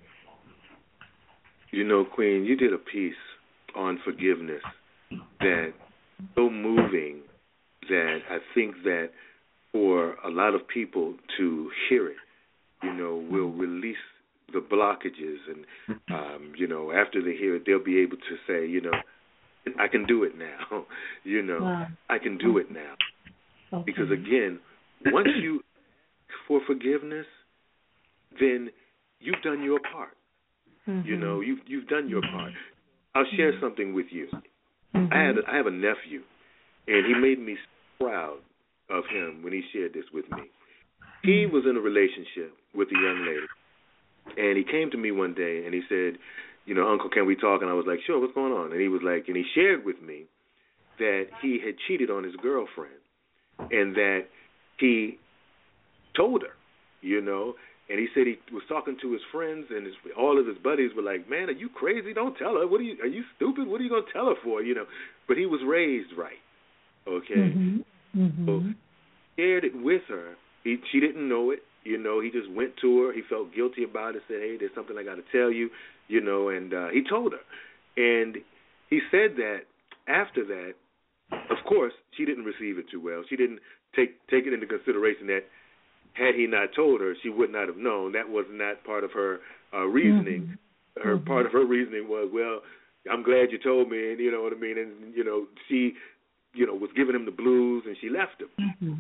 You know, Queen, you did a piece on forgiveness that so moving that I think that for a lot of people to hear it, you know, will release the blockages, and um, you know, after they hear it, they'll be able to say, you know, I can do it now. you know, wow. I can do it now. Okay. Because again, once you ask for forgiveness, then you've done your part. Mm-hmm. You know, you've you've done your part. I'll share something with you. Mm-hmm. I had a, I have a nephew, and he made me proud of him when he shared this with me. He was in a relationship with a young lady, and he came to me one day and he said, you know, Uncle, can we talk? And I was like, sure, what's going on? And he was like, and he shared with me that he had cheated on his girlfriend and that he told her, you know, and he said he was talking to his friends, and his, all of his buddies were like, man, are you crazy? Don't tell her. What are you, are you stupid? What are you going to tell her for, you know? But he was raised right, okay? Mm-hmm. Mm-hmm. So he shared it with her. He, she didn't know it, you know. He just went to her. He felt guilty about it, said, hey, there's something I got to tell you, you know, and uh, he told her. And he said that after that, of course, she didn't receive it too well. She didn't take take it into consideration that had he not told her, she would not have known. That was not part of her uh, reasoning. Mm-hmm. Her mm-hmm. part of her reasoning was, well, I'm glad you told me, and you know what I mean. And you know, she, you know, was giving him the blues, and she left him. Mm-hmm.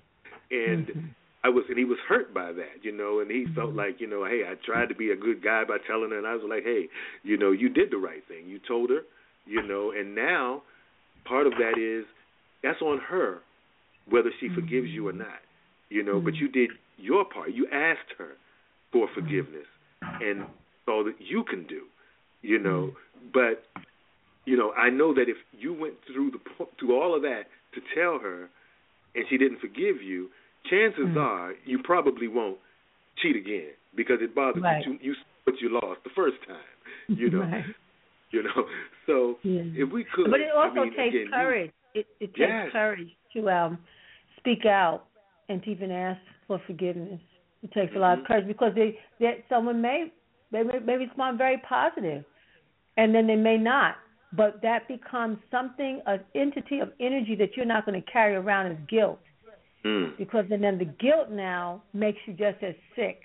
And mm-hmm. I was, and he was hurt by that, you know. And he mm-hmm. felt like, you know, hey, I tried to be a good guy by telling her, and I was like, hey, you know, you did the right thing. You told her, you know, and now part of that is that's on her, whether she mm-hmm. forgives you or not. You know, mm-hmm. but you did your part. You asked her for forgiveness, and all that you can do, you know. Mm-hmm. But, you know, I know that if you went through the through all of that to tell her, and she didn't forgive you, chances mm-hmm. are you probably won't cheat again because it bothers right. you. You what you lost the first time, you know. Right. You know. So yeah. if we could, but it also I mean, takes again, courage. You, it, it takes yes. courage to um, speak out and to even ask for forgiveness. It takes mm-hmm. a lot of courage because they, they someone may they may, may respond very positive, and then they may not. But that becomes something, an entity of energy that you're not going to carry around as guilt, mm. because then, then the guilt now makes you just as sick.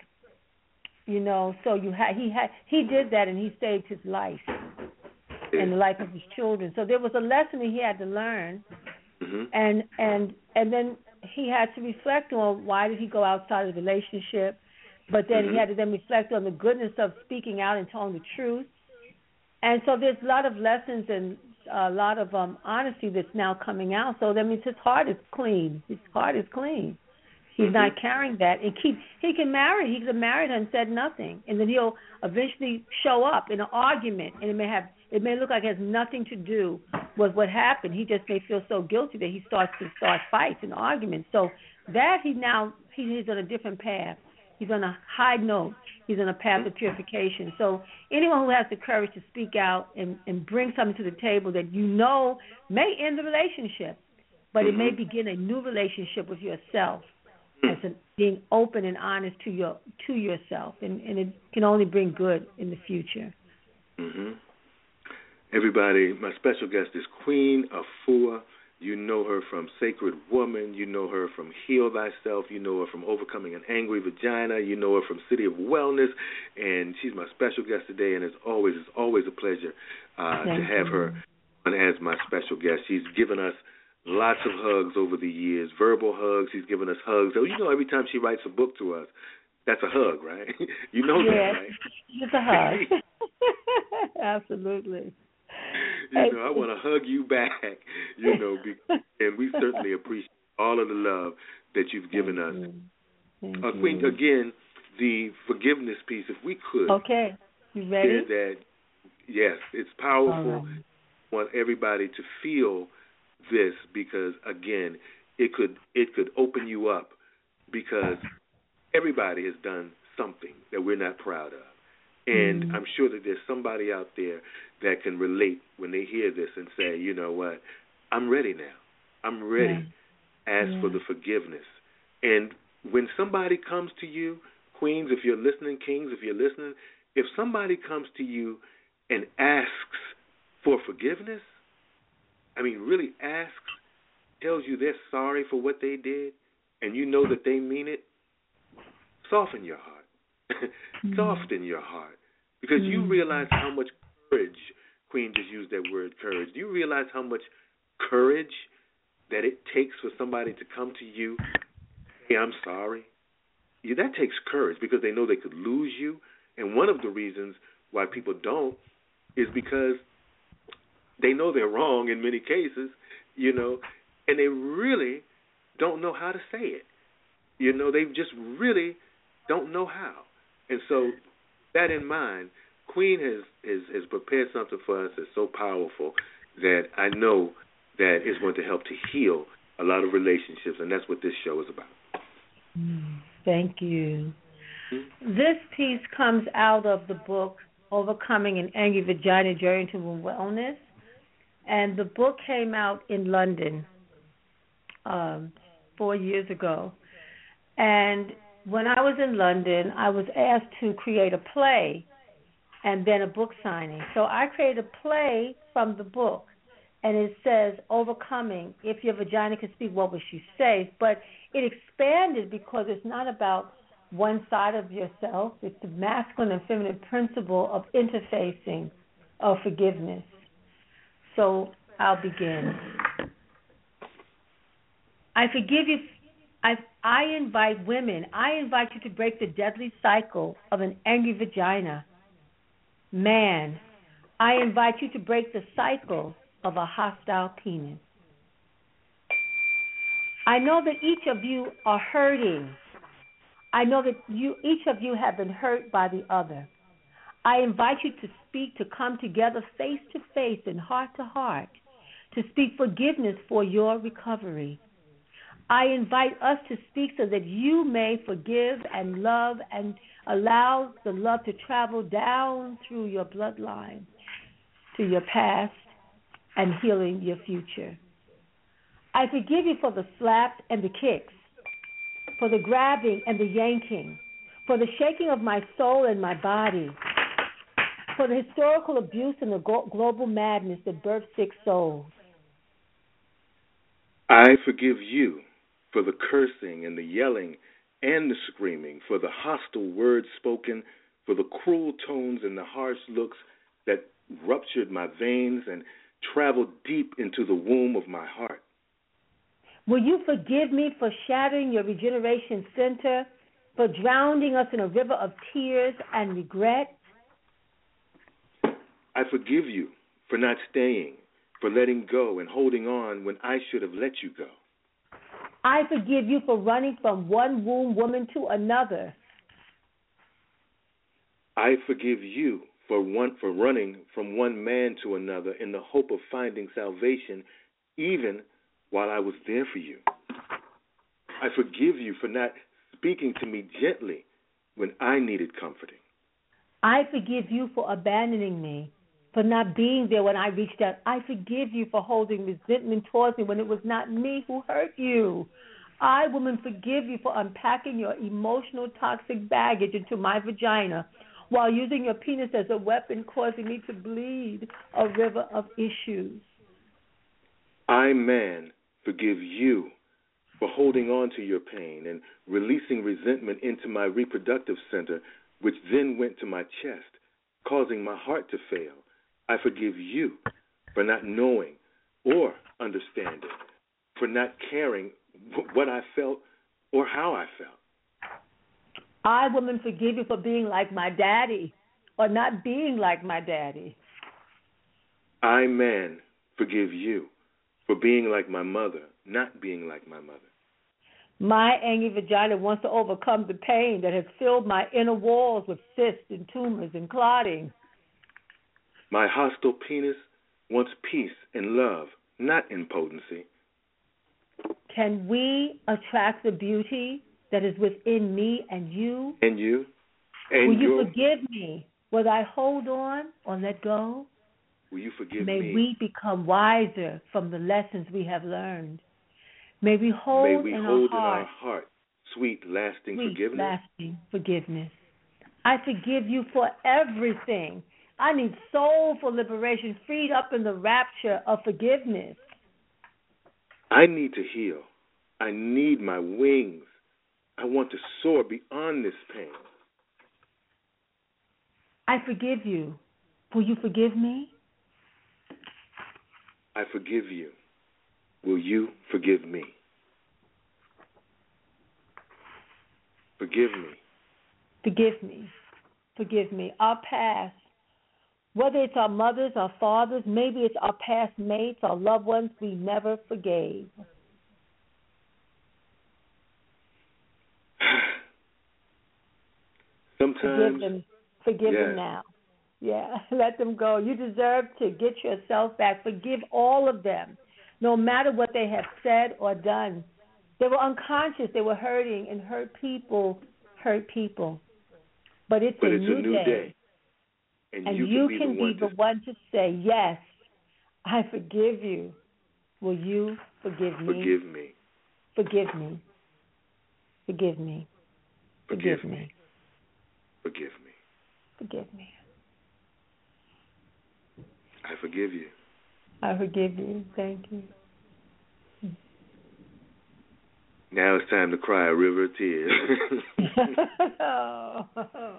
You know, so you ha- he had he did that and he saved his life and the life of his children. So there was a lesson that he had to learn, mm-hmm. and and and then. He had to reflect on why did he go outside of the relationship, but then mm-hmm. he had to then reflect on the goodness of speaking out and telling the truth. And so there's a lot of lessons and a lot of um, honesty that's now coming out. So that means his heart is clean. His heart is clean. He's mm-hmm. not carrying that. And keep he can marry. He could have married her and said nothing, and then he'll eventually show up in an argument, and it may have it may look like it has nothing to do with what happened. He just may feel so guilty that he starts to start fights and arguments. So that he now he, he's on a different path. He's on a high note. He's on a path of purification. So anyone who has the courage to speak out and, and bring something to the table that you know may end the relationship, but mm-hmm. it may begin a new relationship with yourself. As a, being open and honest to your to yourself, and, and it can only bring good in the future. Mm-hmm. Everybody, my special guest is Queen Afua. You know her from Sacred Woman. You know her from Heal Thyself. You know her from Overcoming an Angry Vagina. You know her from City of Wellness. And she's my special guest today, and it's always, it's always a pleasure uh, to have you. her on as my special guest. She's given us lots of hugs over the years, verbal hugs. She's given us hugs. So, you know, every time she writes a book to us, that's a hug, right? You know yes, that, right? It's a hug. Absolutely. You know, I want to hug you back, you know, because, and we certainly appreciate all of the love that you've given Thank us. You. Thank uh, Queen, you. again, the forgiveness piece, if we could. Okay. You ready? That, yes, it's powerful. Right. want everybody to feel this because, again, it could it could open you up because everybody has done something that we're not proud of. And mm-hmm. I'm sure that there's somebody out there that can relate when they hear this and say, you know what, I'm ready now. I'm ready. Yeah. Ask yeah. for the forgiveness. And when somebody comes to you, queens, if you're listening, kings, if you're listening, if somebody comes to you and asks for forgiveness, I mean, really asks, tells you they're sorry for what they did, and you know that they mean it, soften your heart. mm. Soften your heart. Because mm. you realize how much courage, Queen just used that word, courage. Do you realize how much courage that it takes for somebody to come to you, hey, I'm sorry? Yeah, that takes courage because they know they could lose you. And one of the reasons why people don't is because they know they're wrong in many cases, you know, and they really don't know how to say it. You know, they just really don't know how. And so that in mind, Queen has, has, has prepared something for us that's so powerful that I know that is going to help to heal a lot of relationships, and that's what this show is about. Mm, thank you. Mm-hmm. This piece comes out of the book, Overcoming an Angry Vagina, Journey to Wellness, and the book came out in London um, four years ago. And when I was in London, I was asked to create a play and then a book signing. So I created a play from the book, and it says, Overcoming, if your vagina could speak, what would she say? But it expanded because it's not about one side of yourself. It's the masculine and feminine principle of interfacing, of forgiveness. So I'll begin. I forgive you. I, I invite women, I invite you to break the deadly cycle of an angry vagina. Man, I invite you to break the cycle of a hostile penis. I know that each of you are hurting. I know that you, each of you have been hurt by the other. I invite you to speak, to come together face to face and heart to heart, to speak forgiveness for your recovery. I invite us to speak so that you may forgive and love and allow the love to travel down through your bloodline to your past and healing your future. I forgive you for the slaps and the kicks, for the grabbing and the yanking, for the shaking of my soul and my body, for the historical abuse and the global madness that births sick souls. I forgive you for the cursing and the yelling and the screaming, for the hostile words spoken, for the cruel tones and the harsh looks that ruptured my veins and traveled deep into the womb of my heart. Will you forgive me for shattering your regeneration center, for drowning us in a river of tears and regret? I forgive you for not staying, for letting go and holding on when I should have let you go. I forgive you for running from one womb woman to another. I forgive you for one for running from one man to another in the hope of finding salvation, even while I was there for you. I forgive you for not speaking to me gently when I needed comforting. I forgive you for abandoning me, for not being there when I reached out. I forgive you for holding resentment towards me when it was not me who hurt you. I, woman, forgive you for unpacking your emotional toxic baggage into my vagina while using your penis as a weapon, causing me to bleed a river of issues. I, man, forgive you for holding on to your pain and releasing resentment into my reproductive center, which then went to my chest, causing my heart to fail. I forgive you for not knowing or understanding, for not caring what I felt or how I felt. I, woman, forgive you for being like my daddy or not being like my daddy. I, man, forgive you for being like my mother, not being like my mother. My angry vagina wants to overcome the pain that has filled my inner walls with cysts and tumors and clotting. My hostile penis wants peace and love, not impotency. Can we attract the beauty that is within me and you? And you? And Will you your, forgive me? Will I hold on or let go? Will you forgive May me? we become wiser from the lessons we have learned. May we hold, May we in, hold our in heart our heart sweet, lasting sweet, forgiveness. lasting forgiveness. I forgive you for everything. I need soulful liberation, freed up in the rapture of forgiveness. I need to heal. I need my wings. I want to soar beyond this pain. I forgive you. Will you forgive me? I forgive you. Will you forgive me? Forgive me. Forgive me. Forgive me. Our past, whether it's our mothers, our fathers, maybe it's our past mates, our loved ones we never forgave. Sometimes. Forgive them. Forgive yeah. them now. Yeah, let them go. You deserve to get yourself back. Forgive all of them, no matter what they have said or done. They were unconscious. They were hurting, and hurt people hurt people. But it's, but a, it's new a new day. day. And, and you, you can, be, can the, one be the to... one to say, yes, I forgive you. Will you forgive me? Forgive me. Forgive me. Forgive me. Forgive, Forgive me. me. Forgive me. Forgive me. I forgive you. I forgive you. Thank you. Now it's time to cry a river of tears. oh.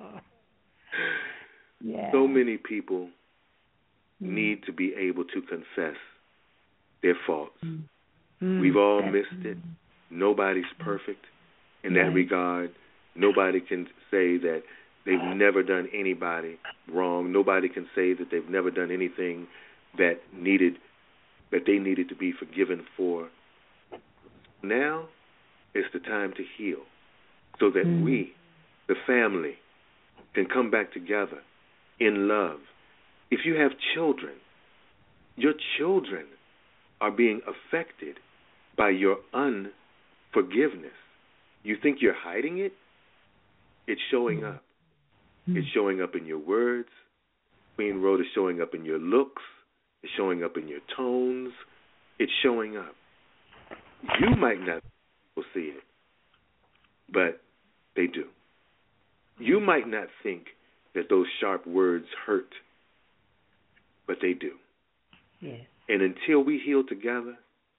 Yeah. So many people mm. need to be able to confess their faults. Mm. We've all That's missed it. Nobody's perfect in right. that regard. Nobody can say that they've never done anybody wrong. Nobody can say that they've never done anything that needed that they needed to be forgiven for. Now is the time to heal so that mm. we, the family, can come back together in love. If you have children, your children are being affected by your unforgiveness. You think you're hiding it? It's showing up. It's showing up in your words. Queen Rhoda is showing up in your looks. It's showing up in your tones. It's showing up. You might not see it, but they do. You might not think that those sharp words hurt, but they do. Yes. And until we heal together,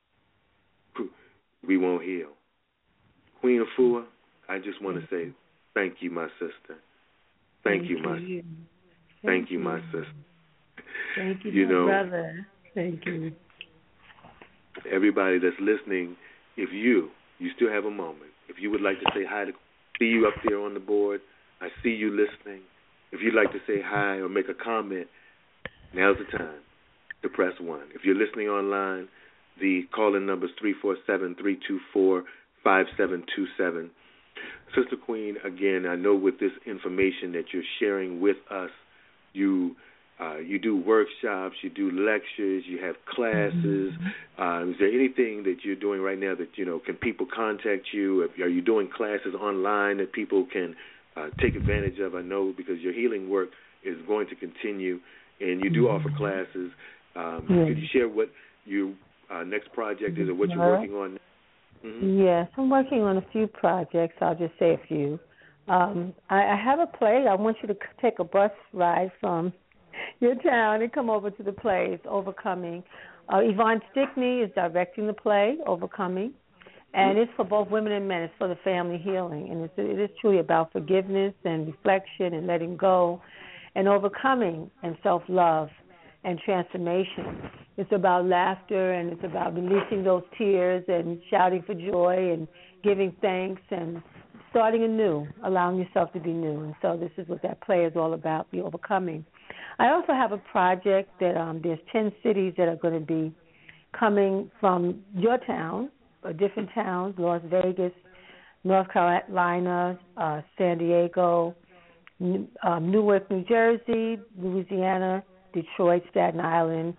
we won't heal. Queen Afua, I just want to say thank you, my sister. Thank, thank you, my you. Thank, thank you, you, my sister. Thank you, you my know, brother. Thank you. Everybody that's listening, if you you still have a moment, if you would like to say hi to see you up there on the board, I see you listening. If you'd like to say hi or make a comment, now's the time to press one. If you're listening online, the call-in number is three four seven, three two four, five seven two seven. Sister Queen, again, I know with this information that you're sharing with us, you uh, you do workshops, you do lectures, you have classes. Uh, is there anything that you're doing right now that, you know, can people contact you? Are you doing classes online that people can uh, take advantage of? I know because your healing work is going to continue, and you do offer classes. Um, yes. Could you share what your uh, next project is or what you're working on? Mm-hmm. Yes, I'm working on a few projects. I'll just say a few. Um, I, I have a play. I want you to take a bus ride from your town and come over to the play. It's Overcoming. Uh, Yvonne Stickney is directing the play, Overcoming, and it's for both women and men. It's for the family healing, and it's, it is truly about forgiveness and reflection and letting go and overcoming and self-love and transformation. It's about laughter, and it's about releasing those tears and shouting for joy and giving thanks and starting anew, allowing yourself to be new. And so this is what that play is all about, the Overcoming. I also have a project that um, there's ten cities that are going to be coming from your town, or different towns, Las Vegas, North Carolina, uh, San Diego, um, Newark, New Jersey, Louisiana, Detroit, Staten Island,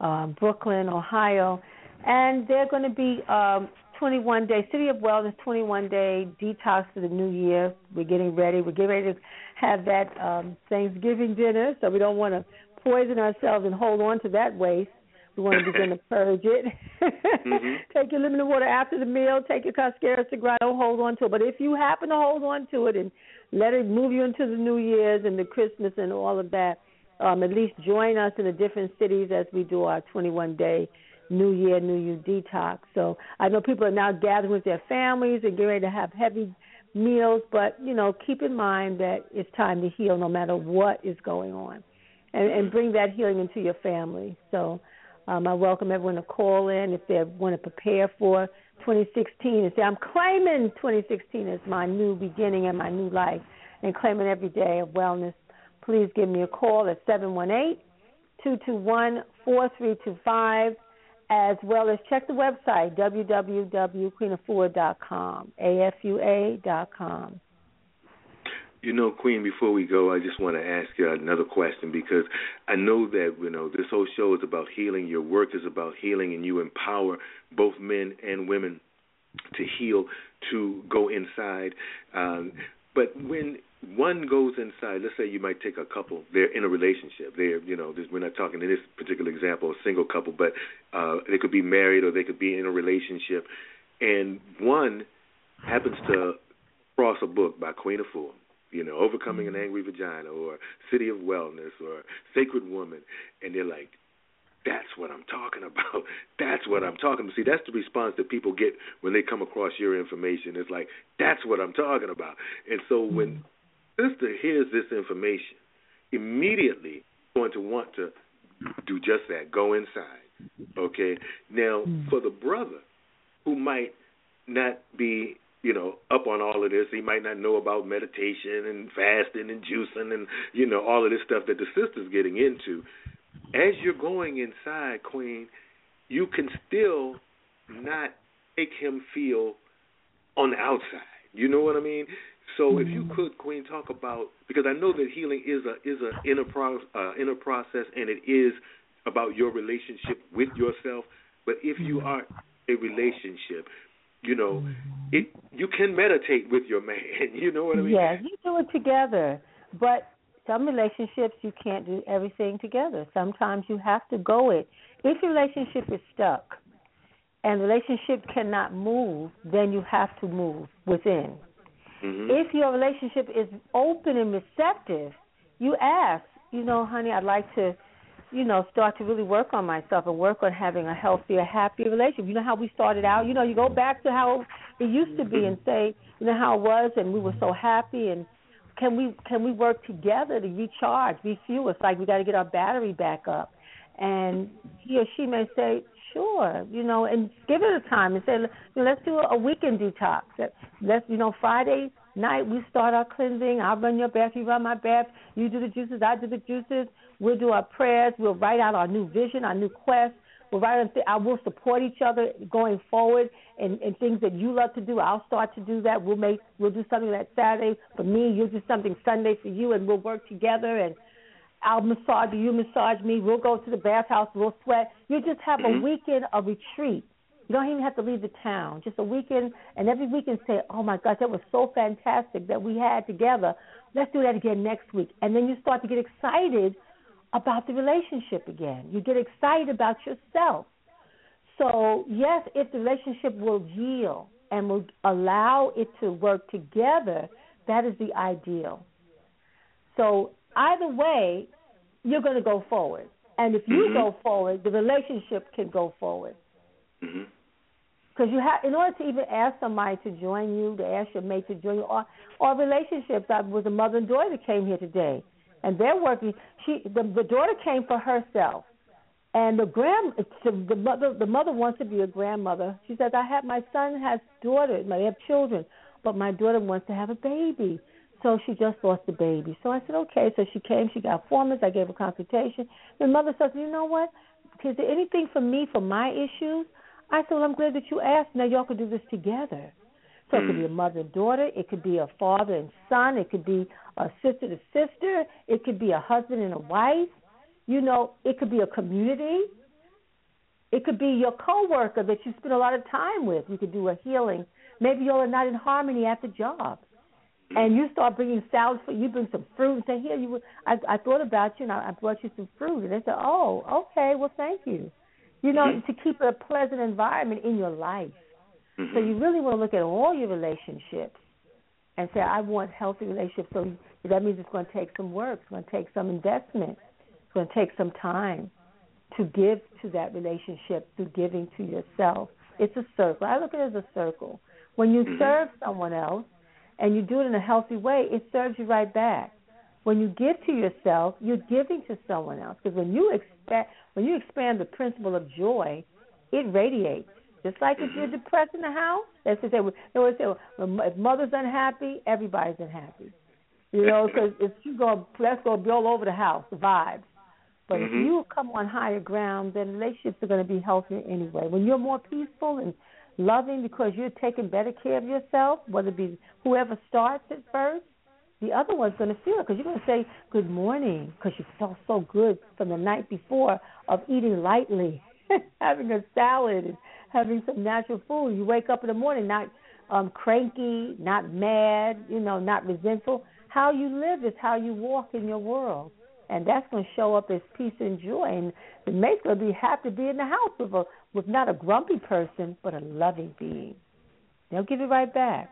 um, Brooklyn, Ohio, and they're going to be um, twenty-one day City of Wellness twenty-one day detox for the new year. We're getting ready. We're getting ready to have that um, Thanksgiving dinner, so we don't want to poison ourselves and hold on to that waste. We want to begin to purge it. mm-hmm. Take your limited water after the meal. Take your Cascara Sagrado. Don't hold on to it. But if you happen to hold on to it and let it move you into the New Year's and the Christmas and all of that, um, at least join us in the different cities as we do our twenty-one day New Year, New You detox. So I know people are now gathering with their families and getting ready to have heavy meals, but, you know, keep in mind that it's time to heal no matter what is going on, and, and bring that healing into your family. So um, I welcome everyone to call in if they want to prepare for twenty sixteen and say, I'm claiming twenty sixteen as my new beginning and my new life, and claiming every day of wellness. Please give me a call at seven one eight, two two one, four three two five, as well as check the website, w w w dot queen afua dot com, A F U A dot com. You know, Queen, before we go, I just want to ask you another question, because I know that, you know, this whole show is about healing. Your work is about healing, and you empower both men and women to heal, to go inside. Um, but when one goes inside, let's say you might take a couple, they're in a relationship. They're, you know, this, we're not talking in this particular example, a single couple, but uh, they could be married or they could be in a relationship. And one happens to cross a book by Queen Afua, you know, Overcoming an Angry Vagina, or City of Wellness, or Sacred Woman, and they're like, that's what I'm talking about. That's what I'm talking about. See, that's the response that people get when they come across your information. It's like, that's what I'm talking about. And so when sister hears this information, immediately going to want to do just that, go inside. Okay? Now, for the brother who might not be, you know, up on all of this, he might not know about meditation and fasting and juicing and, you know, all of this stuff that the sister's getting into. As you're going inside, Queen, you can still not make him feel on the outside. You know what I mean? So if you could, Queen, talk about, because I know that healing is a is a inner, pro, uh, inner process, and it is about your relationship with yourself. But if you are a relationship, you know, it you can meditate with your man. You know what I mean? Yeah, you do it together. But some relationships you can't do everything together. Sometimes you have to go it. If your relationship is stuck and the relationship cannot move, then you have to move within. Mm-hmm. If your relationship is open and receptive, you ask, you know, honey, I'd like to, you know, start to really work on myself and work on having a healthier, happier relationship. You know how we started out? You know, you go back to how it used to be and say, you know, how it was and we were so happy, and can we can we work together to recharge, refuel? It's like we got to get our battery back up. And he or she may say, sure, you know, and give it a time and say, let's do a weekend detox. Let's, you know, Friday night we start our cleansing. I'll run your bath, you run my bath. You do the juices, I do the juices. We'll do our prayers. We'll write out our new vision, our new quest. We'll write. I will support each other going forward, and, and things that you love to do, I'll start to do that. We'll make. We'll do something that Saturday for me. You'll do something Sunday for you, and we'll work together. And I'll massage you, you massage me. We'll go to the bathhouse. We'll sweat. You just have mm-hmm. a weekend of retreat. You don't even have to leave the town. Just a weekend, and every weekend say, oh, my gosh, that was so fantastic that we had together. Let's do that again next week. And then you start to get excited about the relationship again. You get excited about yourself. So, yes, if the relationship will yield and will allow it to work together, that is the ideal. So either way, you're going to go forward. And if you mm-hmm. go forward, the relationship can go forward. Because mm-hmm. you have, in order to even ask somebody to join you, to ask your mate to join you, or, or relationships, I was a mother and daughter that came here today, and they're working. She, the, the daughter came for herself, and the grand, the mother, the mother wants to be a grandmother. She says, "I have my son has daughters, I have children, but my daughter wants to have a baby." So she just lost the baby. So I said, okay. So she came. She got formulas. I gave her consultation. The mother says, you know what? Is there anything for me for my issues? I said, well, I'm glad that you asked. Now y'all could do this together. So it could be a mother and daughter. It could be a father and son. It could be a sister to sister. It could be a husband and a wife. You know, it could be a community. It could be your coworker that you spend a lot of time with. You could do a healing. Maybe you're not in harmony at the job, and you start bringing salads for you. Bring some fruit and say, "Here, you. I, I thought about you, and I, I brought you some fruit." And they say, "Oh, okay. Well, thank you." You know, mm-hmm. to keep a pleasant environment in your life. Mm-hmm. So you really want to look at all your relationships and say, "I want healthy relationships." So that means it's going to take some work. It's going to take some investment. It's going to take some time to give to that relationship through giving to yourself. It's a circle. I look at it as a circle. When you mm-hmm. serve someone else and you do it in a healthy way, it serves you right back. When you give to yourself, you're giving to someone else. Because when you expand, when you expand the principle of joy, it radiates. Just like if you're depressed in the house, they say, they always say, well, if mother's unhappy, everybody's unhappy. You know, because if you go, that's going to be all over the house, the vibes. But mm-hmm. if you come on higher ground, then relationships are going to be healthier anyway. When you're more peaceful and loving because you're taking better care of yourself, whether it be whoever starts it first, the other one's going to feel it because you're going to say good morning because you felt so good from the night before of eating lightly, having a salad and having some natural food. You wake up in the morning not um, cranky, not mad, you know, not resentful. How you live is how you walk in your world. And that's going to show up as peace and joy. And it makes you be happy to be in the house with a with not a grumpy person, but a loving being. They'll give it right back.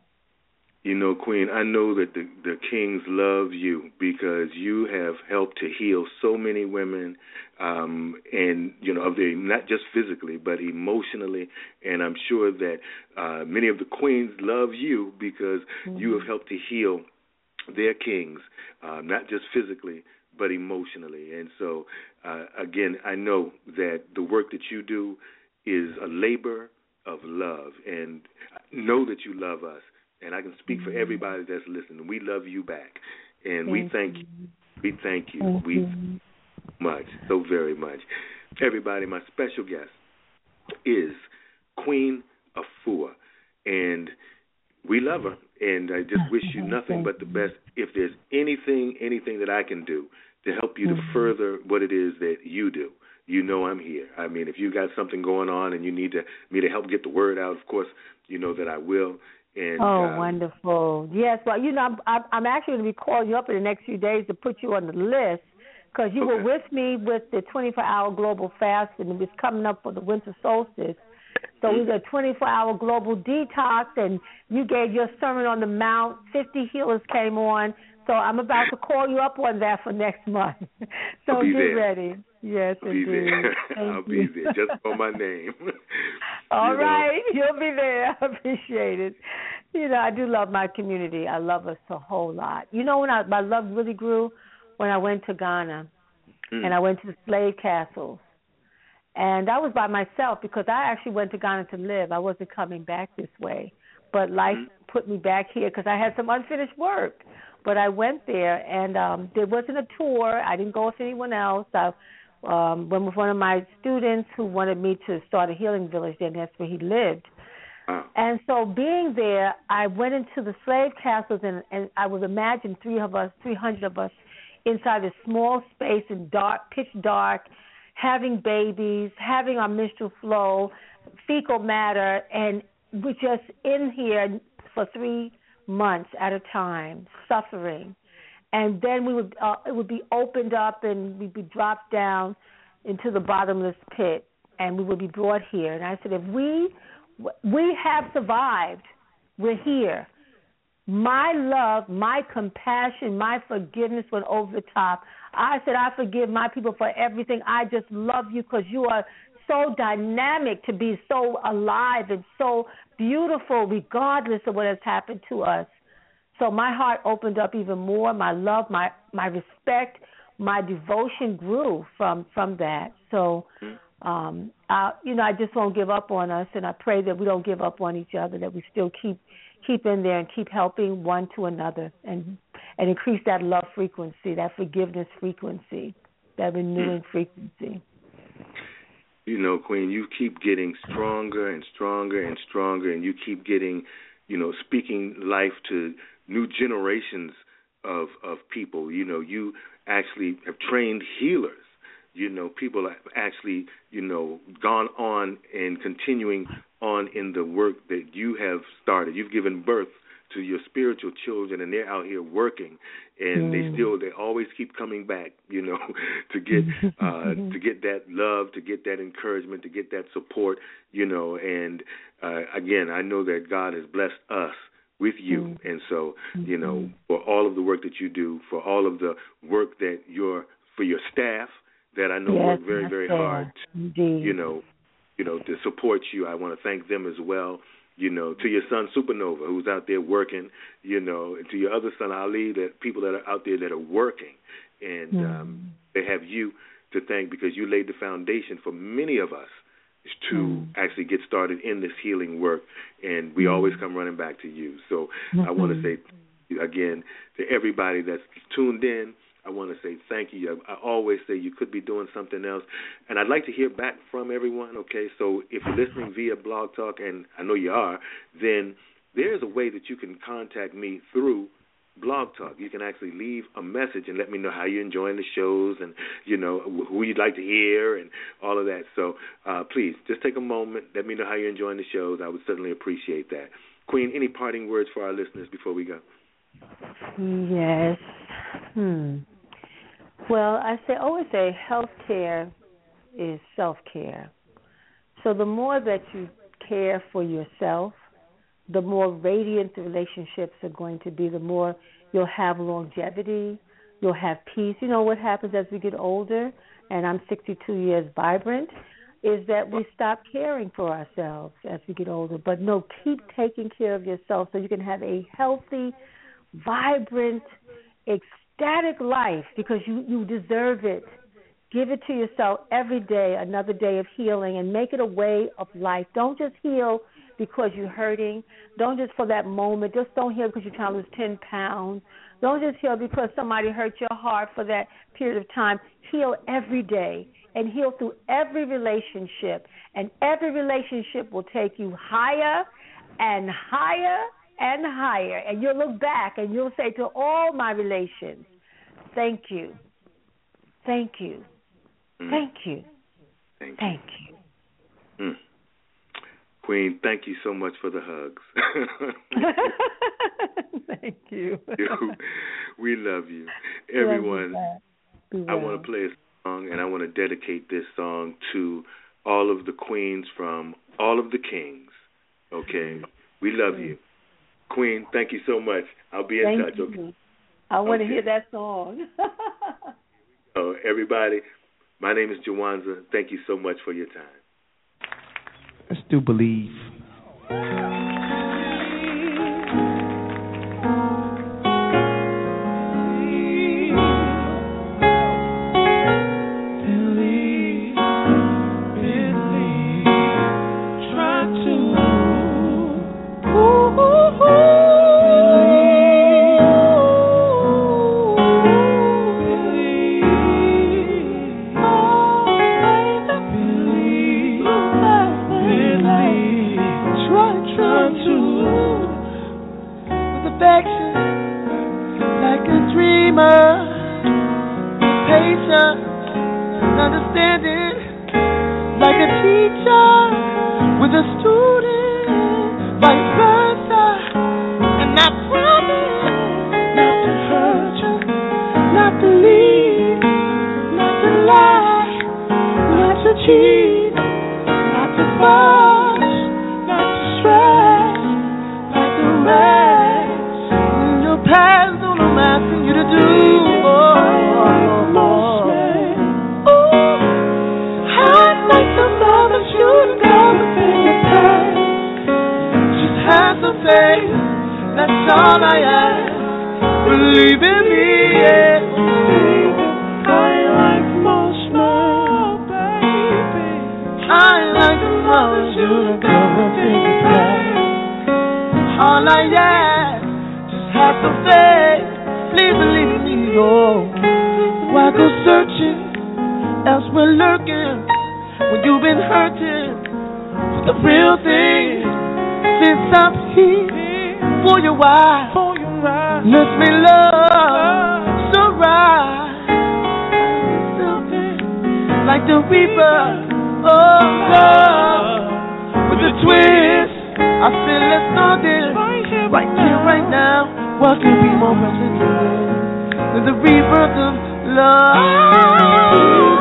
You know, Queen, I know that the, the Kings love you because you have helped to heal so many women, um, and, you know, of the, not just physically, but emotionally. And I'm sure that uh, many of the Queens love you because mm-hmm. you have helped to heal their kings, uh, not just physically, but emotionally. And so, uh, again, I know that the work that you do is a labor of love, and know that you love us. And I can speak for everybody that's listening. We love you back, and thank we thank you. you. We thank you. Thank we you. much, so very much. Everybody, my special guest is Queen Afua, and we love her. And I just wish you nothing but the best. If there's anything, anything that I can do to help you to further what it is that you do, you know I'm here. I mean, if you got something going on and you need to, me to help get the word out, of course, you know that I will. And, oh, um, wonderful. Yes, well, you know, I'm, I'm actually going to be calling you up in the next few days to put you on the list because you okay. were with me with the twenty-four hour global fast, and it was coming up for the winter solstice. So we did a twenty-four hour global detox, and you gave your sermon on the Mount. fifty healers came on. So I'm about to call you up on that for next month. So I'll be get there. ready. Yes, I'll indeed. be there. Thank I'll you. be there. Just for my name. All you right. know. You'll be there. I appreciate it. You know, I do love my community. I love us a whole lot. You know when I, my love really grew? When I went to Ghana, mm. and I went to the slave castles. And I was by myself because I actually went to Ghana to live. I wasn't coming back this way. But life mm-hmm. put me back here because I had some unfinished work. But I went there, and um, there wasn't a tour. I didn't go with anyone else. I um, went with one of my students who wanted me to start a healing village there, and that's where he lived. Wow. And so being there, I went into the slave castles, and, and I would imagine three of us, three hundred of us, inside a small space in dark, pitch dark, having babies, having our menstrual flow, fecal matter, and we're just in here for three months at a time, suffering. And then we would uh, it would be opened up, and we'd be dropped down into the bottomless pit, and we would be brought here. And I said, if we we have survived, we're here. My love, my compassion, my forgiveness went over the top. I said, I forgive my people for everything. I just love you because you are so dynamic to be so alive and so beautiful regardless of what has happened to us. So my heart opened up even more. My love, my, my respect, my devotion grew from, from that. So, um, I, you know, I just won't give up on us, and I pray that we don't give up on each other, that we still keep keep in there and keep helping one to another and and increase that love frequency, that forgiveness frequency, that renewing frequency. You know, Queen, you keep getting stronger and stronger and stronger, and you keep getting, you know, speaking life to new generations of of people. You know, you actually have trained healers. you know, people have actually, you know, gone on and continuing on in the work that you have started. You've given birth to your spiritual children, and they're out here working, and mm. they still they always keep coming back, you know, to get uh, to get that love, to get that encouragement, to get that support, you know. And uh, again, I know that God has blessed us with you, mm. and so you know, for all of the work that you do, for all of the work that your for your staff that I know yes, work very very hard, Indeed. you know, you know, to support you. I want to thank them as well. You know, to your son Supernova, who's out there working, you know, and to your other son Ali, that people that are out there that are working, and mm. um, they have you to thank because you laid the foundation for many of us to mm. actually get started in this healing work, and we mm. always come running back to you. So mm-hmm. I want to say again to everybody that's tuned in, I want to say thank you. I, I always say you could be doing something else, and I'd like to hear back from everyone, okay? So if you're listening via Blog Talk, and I know you are, then there's a way that you can contact me through Blog Talk. You can actually leave a message and let me know how you're enjoying the shows and, you know, who you'd like to hear and all of that. So uh, please, just take a moment. Let me know how you're enjoying the shows. I would certainly appreciate that. Queen, any parting words for our listeners before we go? Yes. Hmm. Well, I say always say healthcare is self-care. So the more that you care for yourself, the more radiant the relationships are going to be, the more you'll have longevity, you'll have peace. You know what happens as we get older, and I'm sixty-two years vibrant, is that we stop caring for ourselves as we get older. But no, keep taking care of yourself so you can have a healthy, vibrant, ecstatic life because you, you deserve it. Give it to yourself every day, another day of healing, and make it a way of life. Don't just heal because you're hurting. Don't just for that moment. Just don't heal because you're trying to lose ten pounds. Don't just heal because somebody hurt your heart for that period of time. Heal every day and heal through every relationship. And every relationship will take you higher and higher and higher. And you'll look back and you'll say to all my relations, thank you. Thank you. Mm. Thank you. Thank you. Thank you. Mm. Queen, thank you so much for the hugs. Thank you. We love you. Everyone, love I want to play a song, and I want to dedicate this song to all of the queens from all of the kings. Okay? We love you. Queen, thank you so much. I'll be in thank touch. Okay? You. I want okay. to hear that song. So, everybody, my name is Jawanza. Thank you so much for your time. Let's do Believe. like the reaper. Oh, love with a twist. I said let's start this right here, right now. What can be more precious than this? Than the rebirth of love.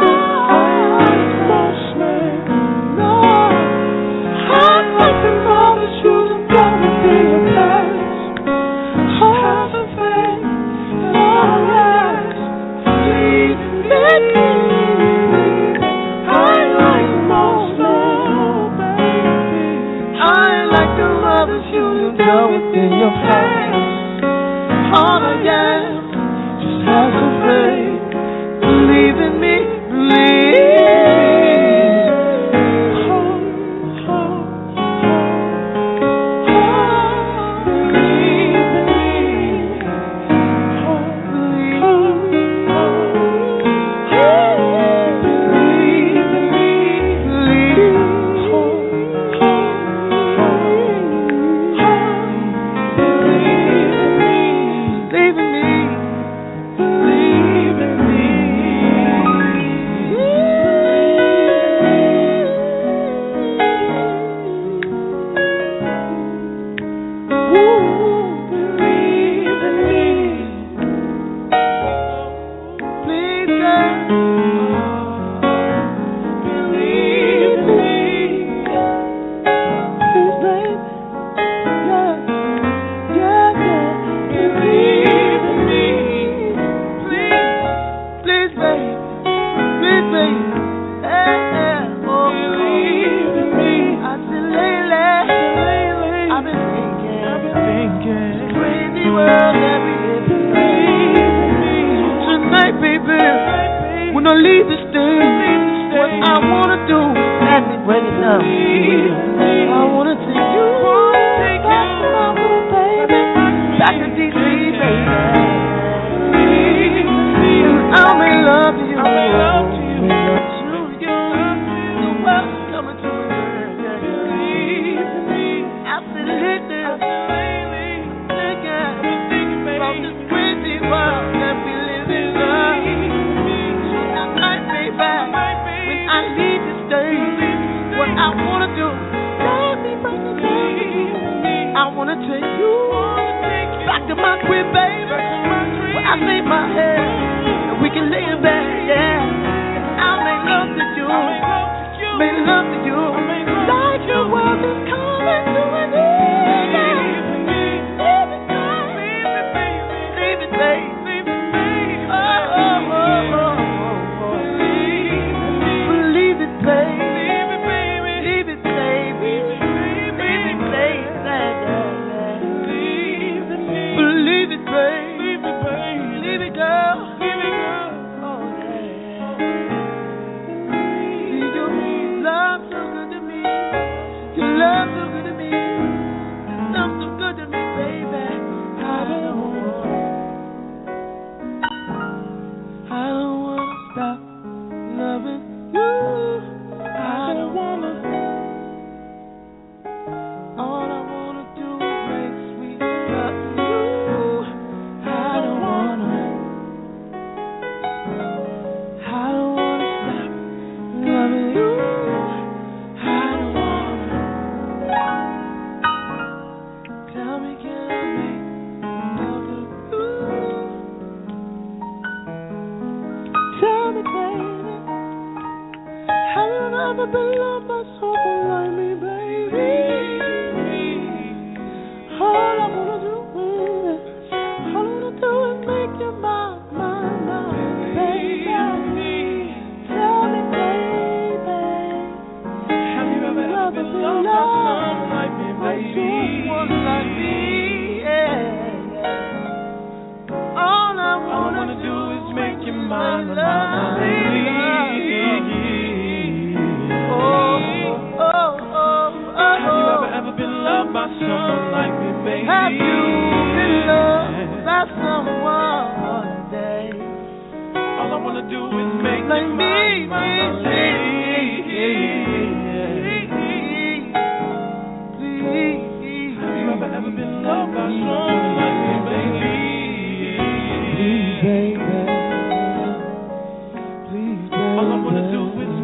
In your past, all I am, just have some faith, believe in me, believe. Oh, oh, oh, believe in me, oh, believe, oh, believe in me, believe. All I wanna do is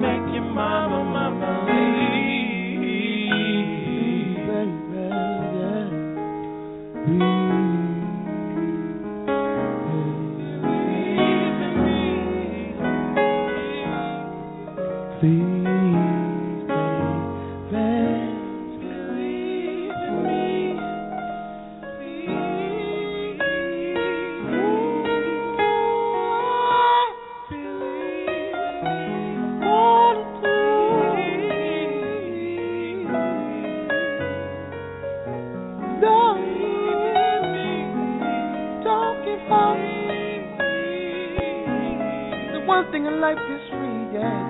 The one thing in life is free, yeah.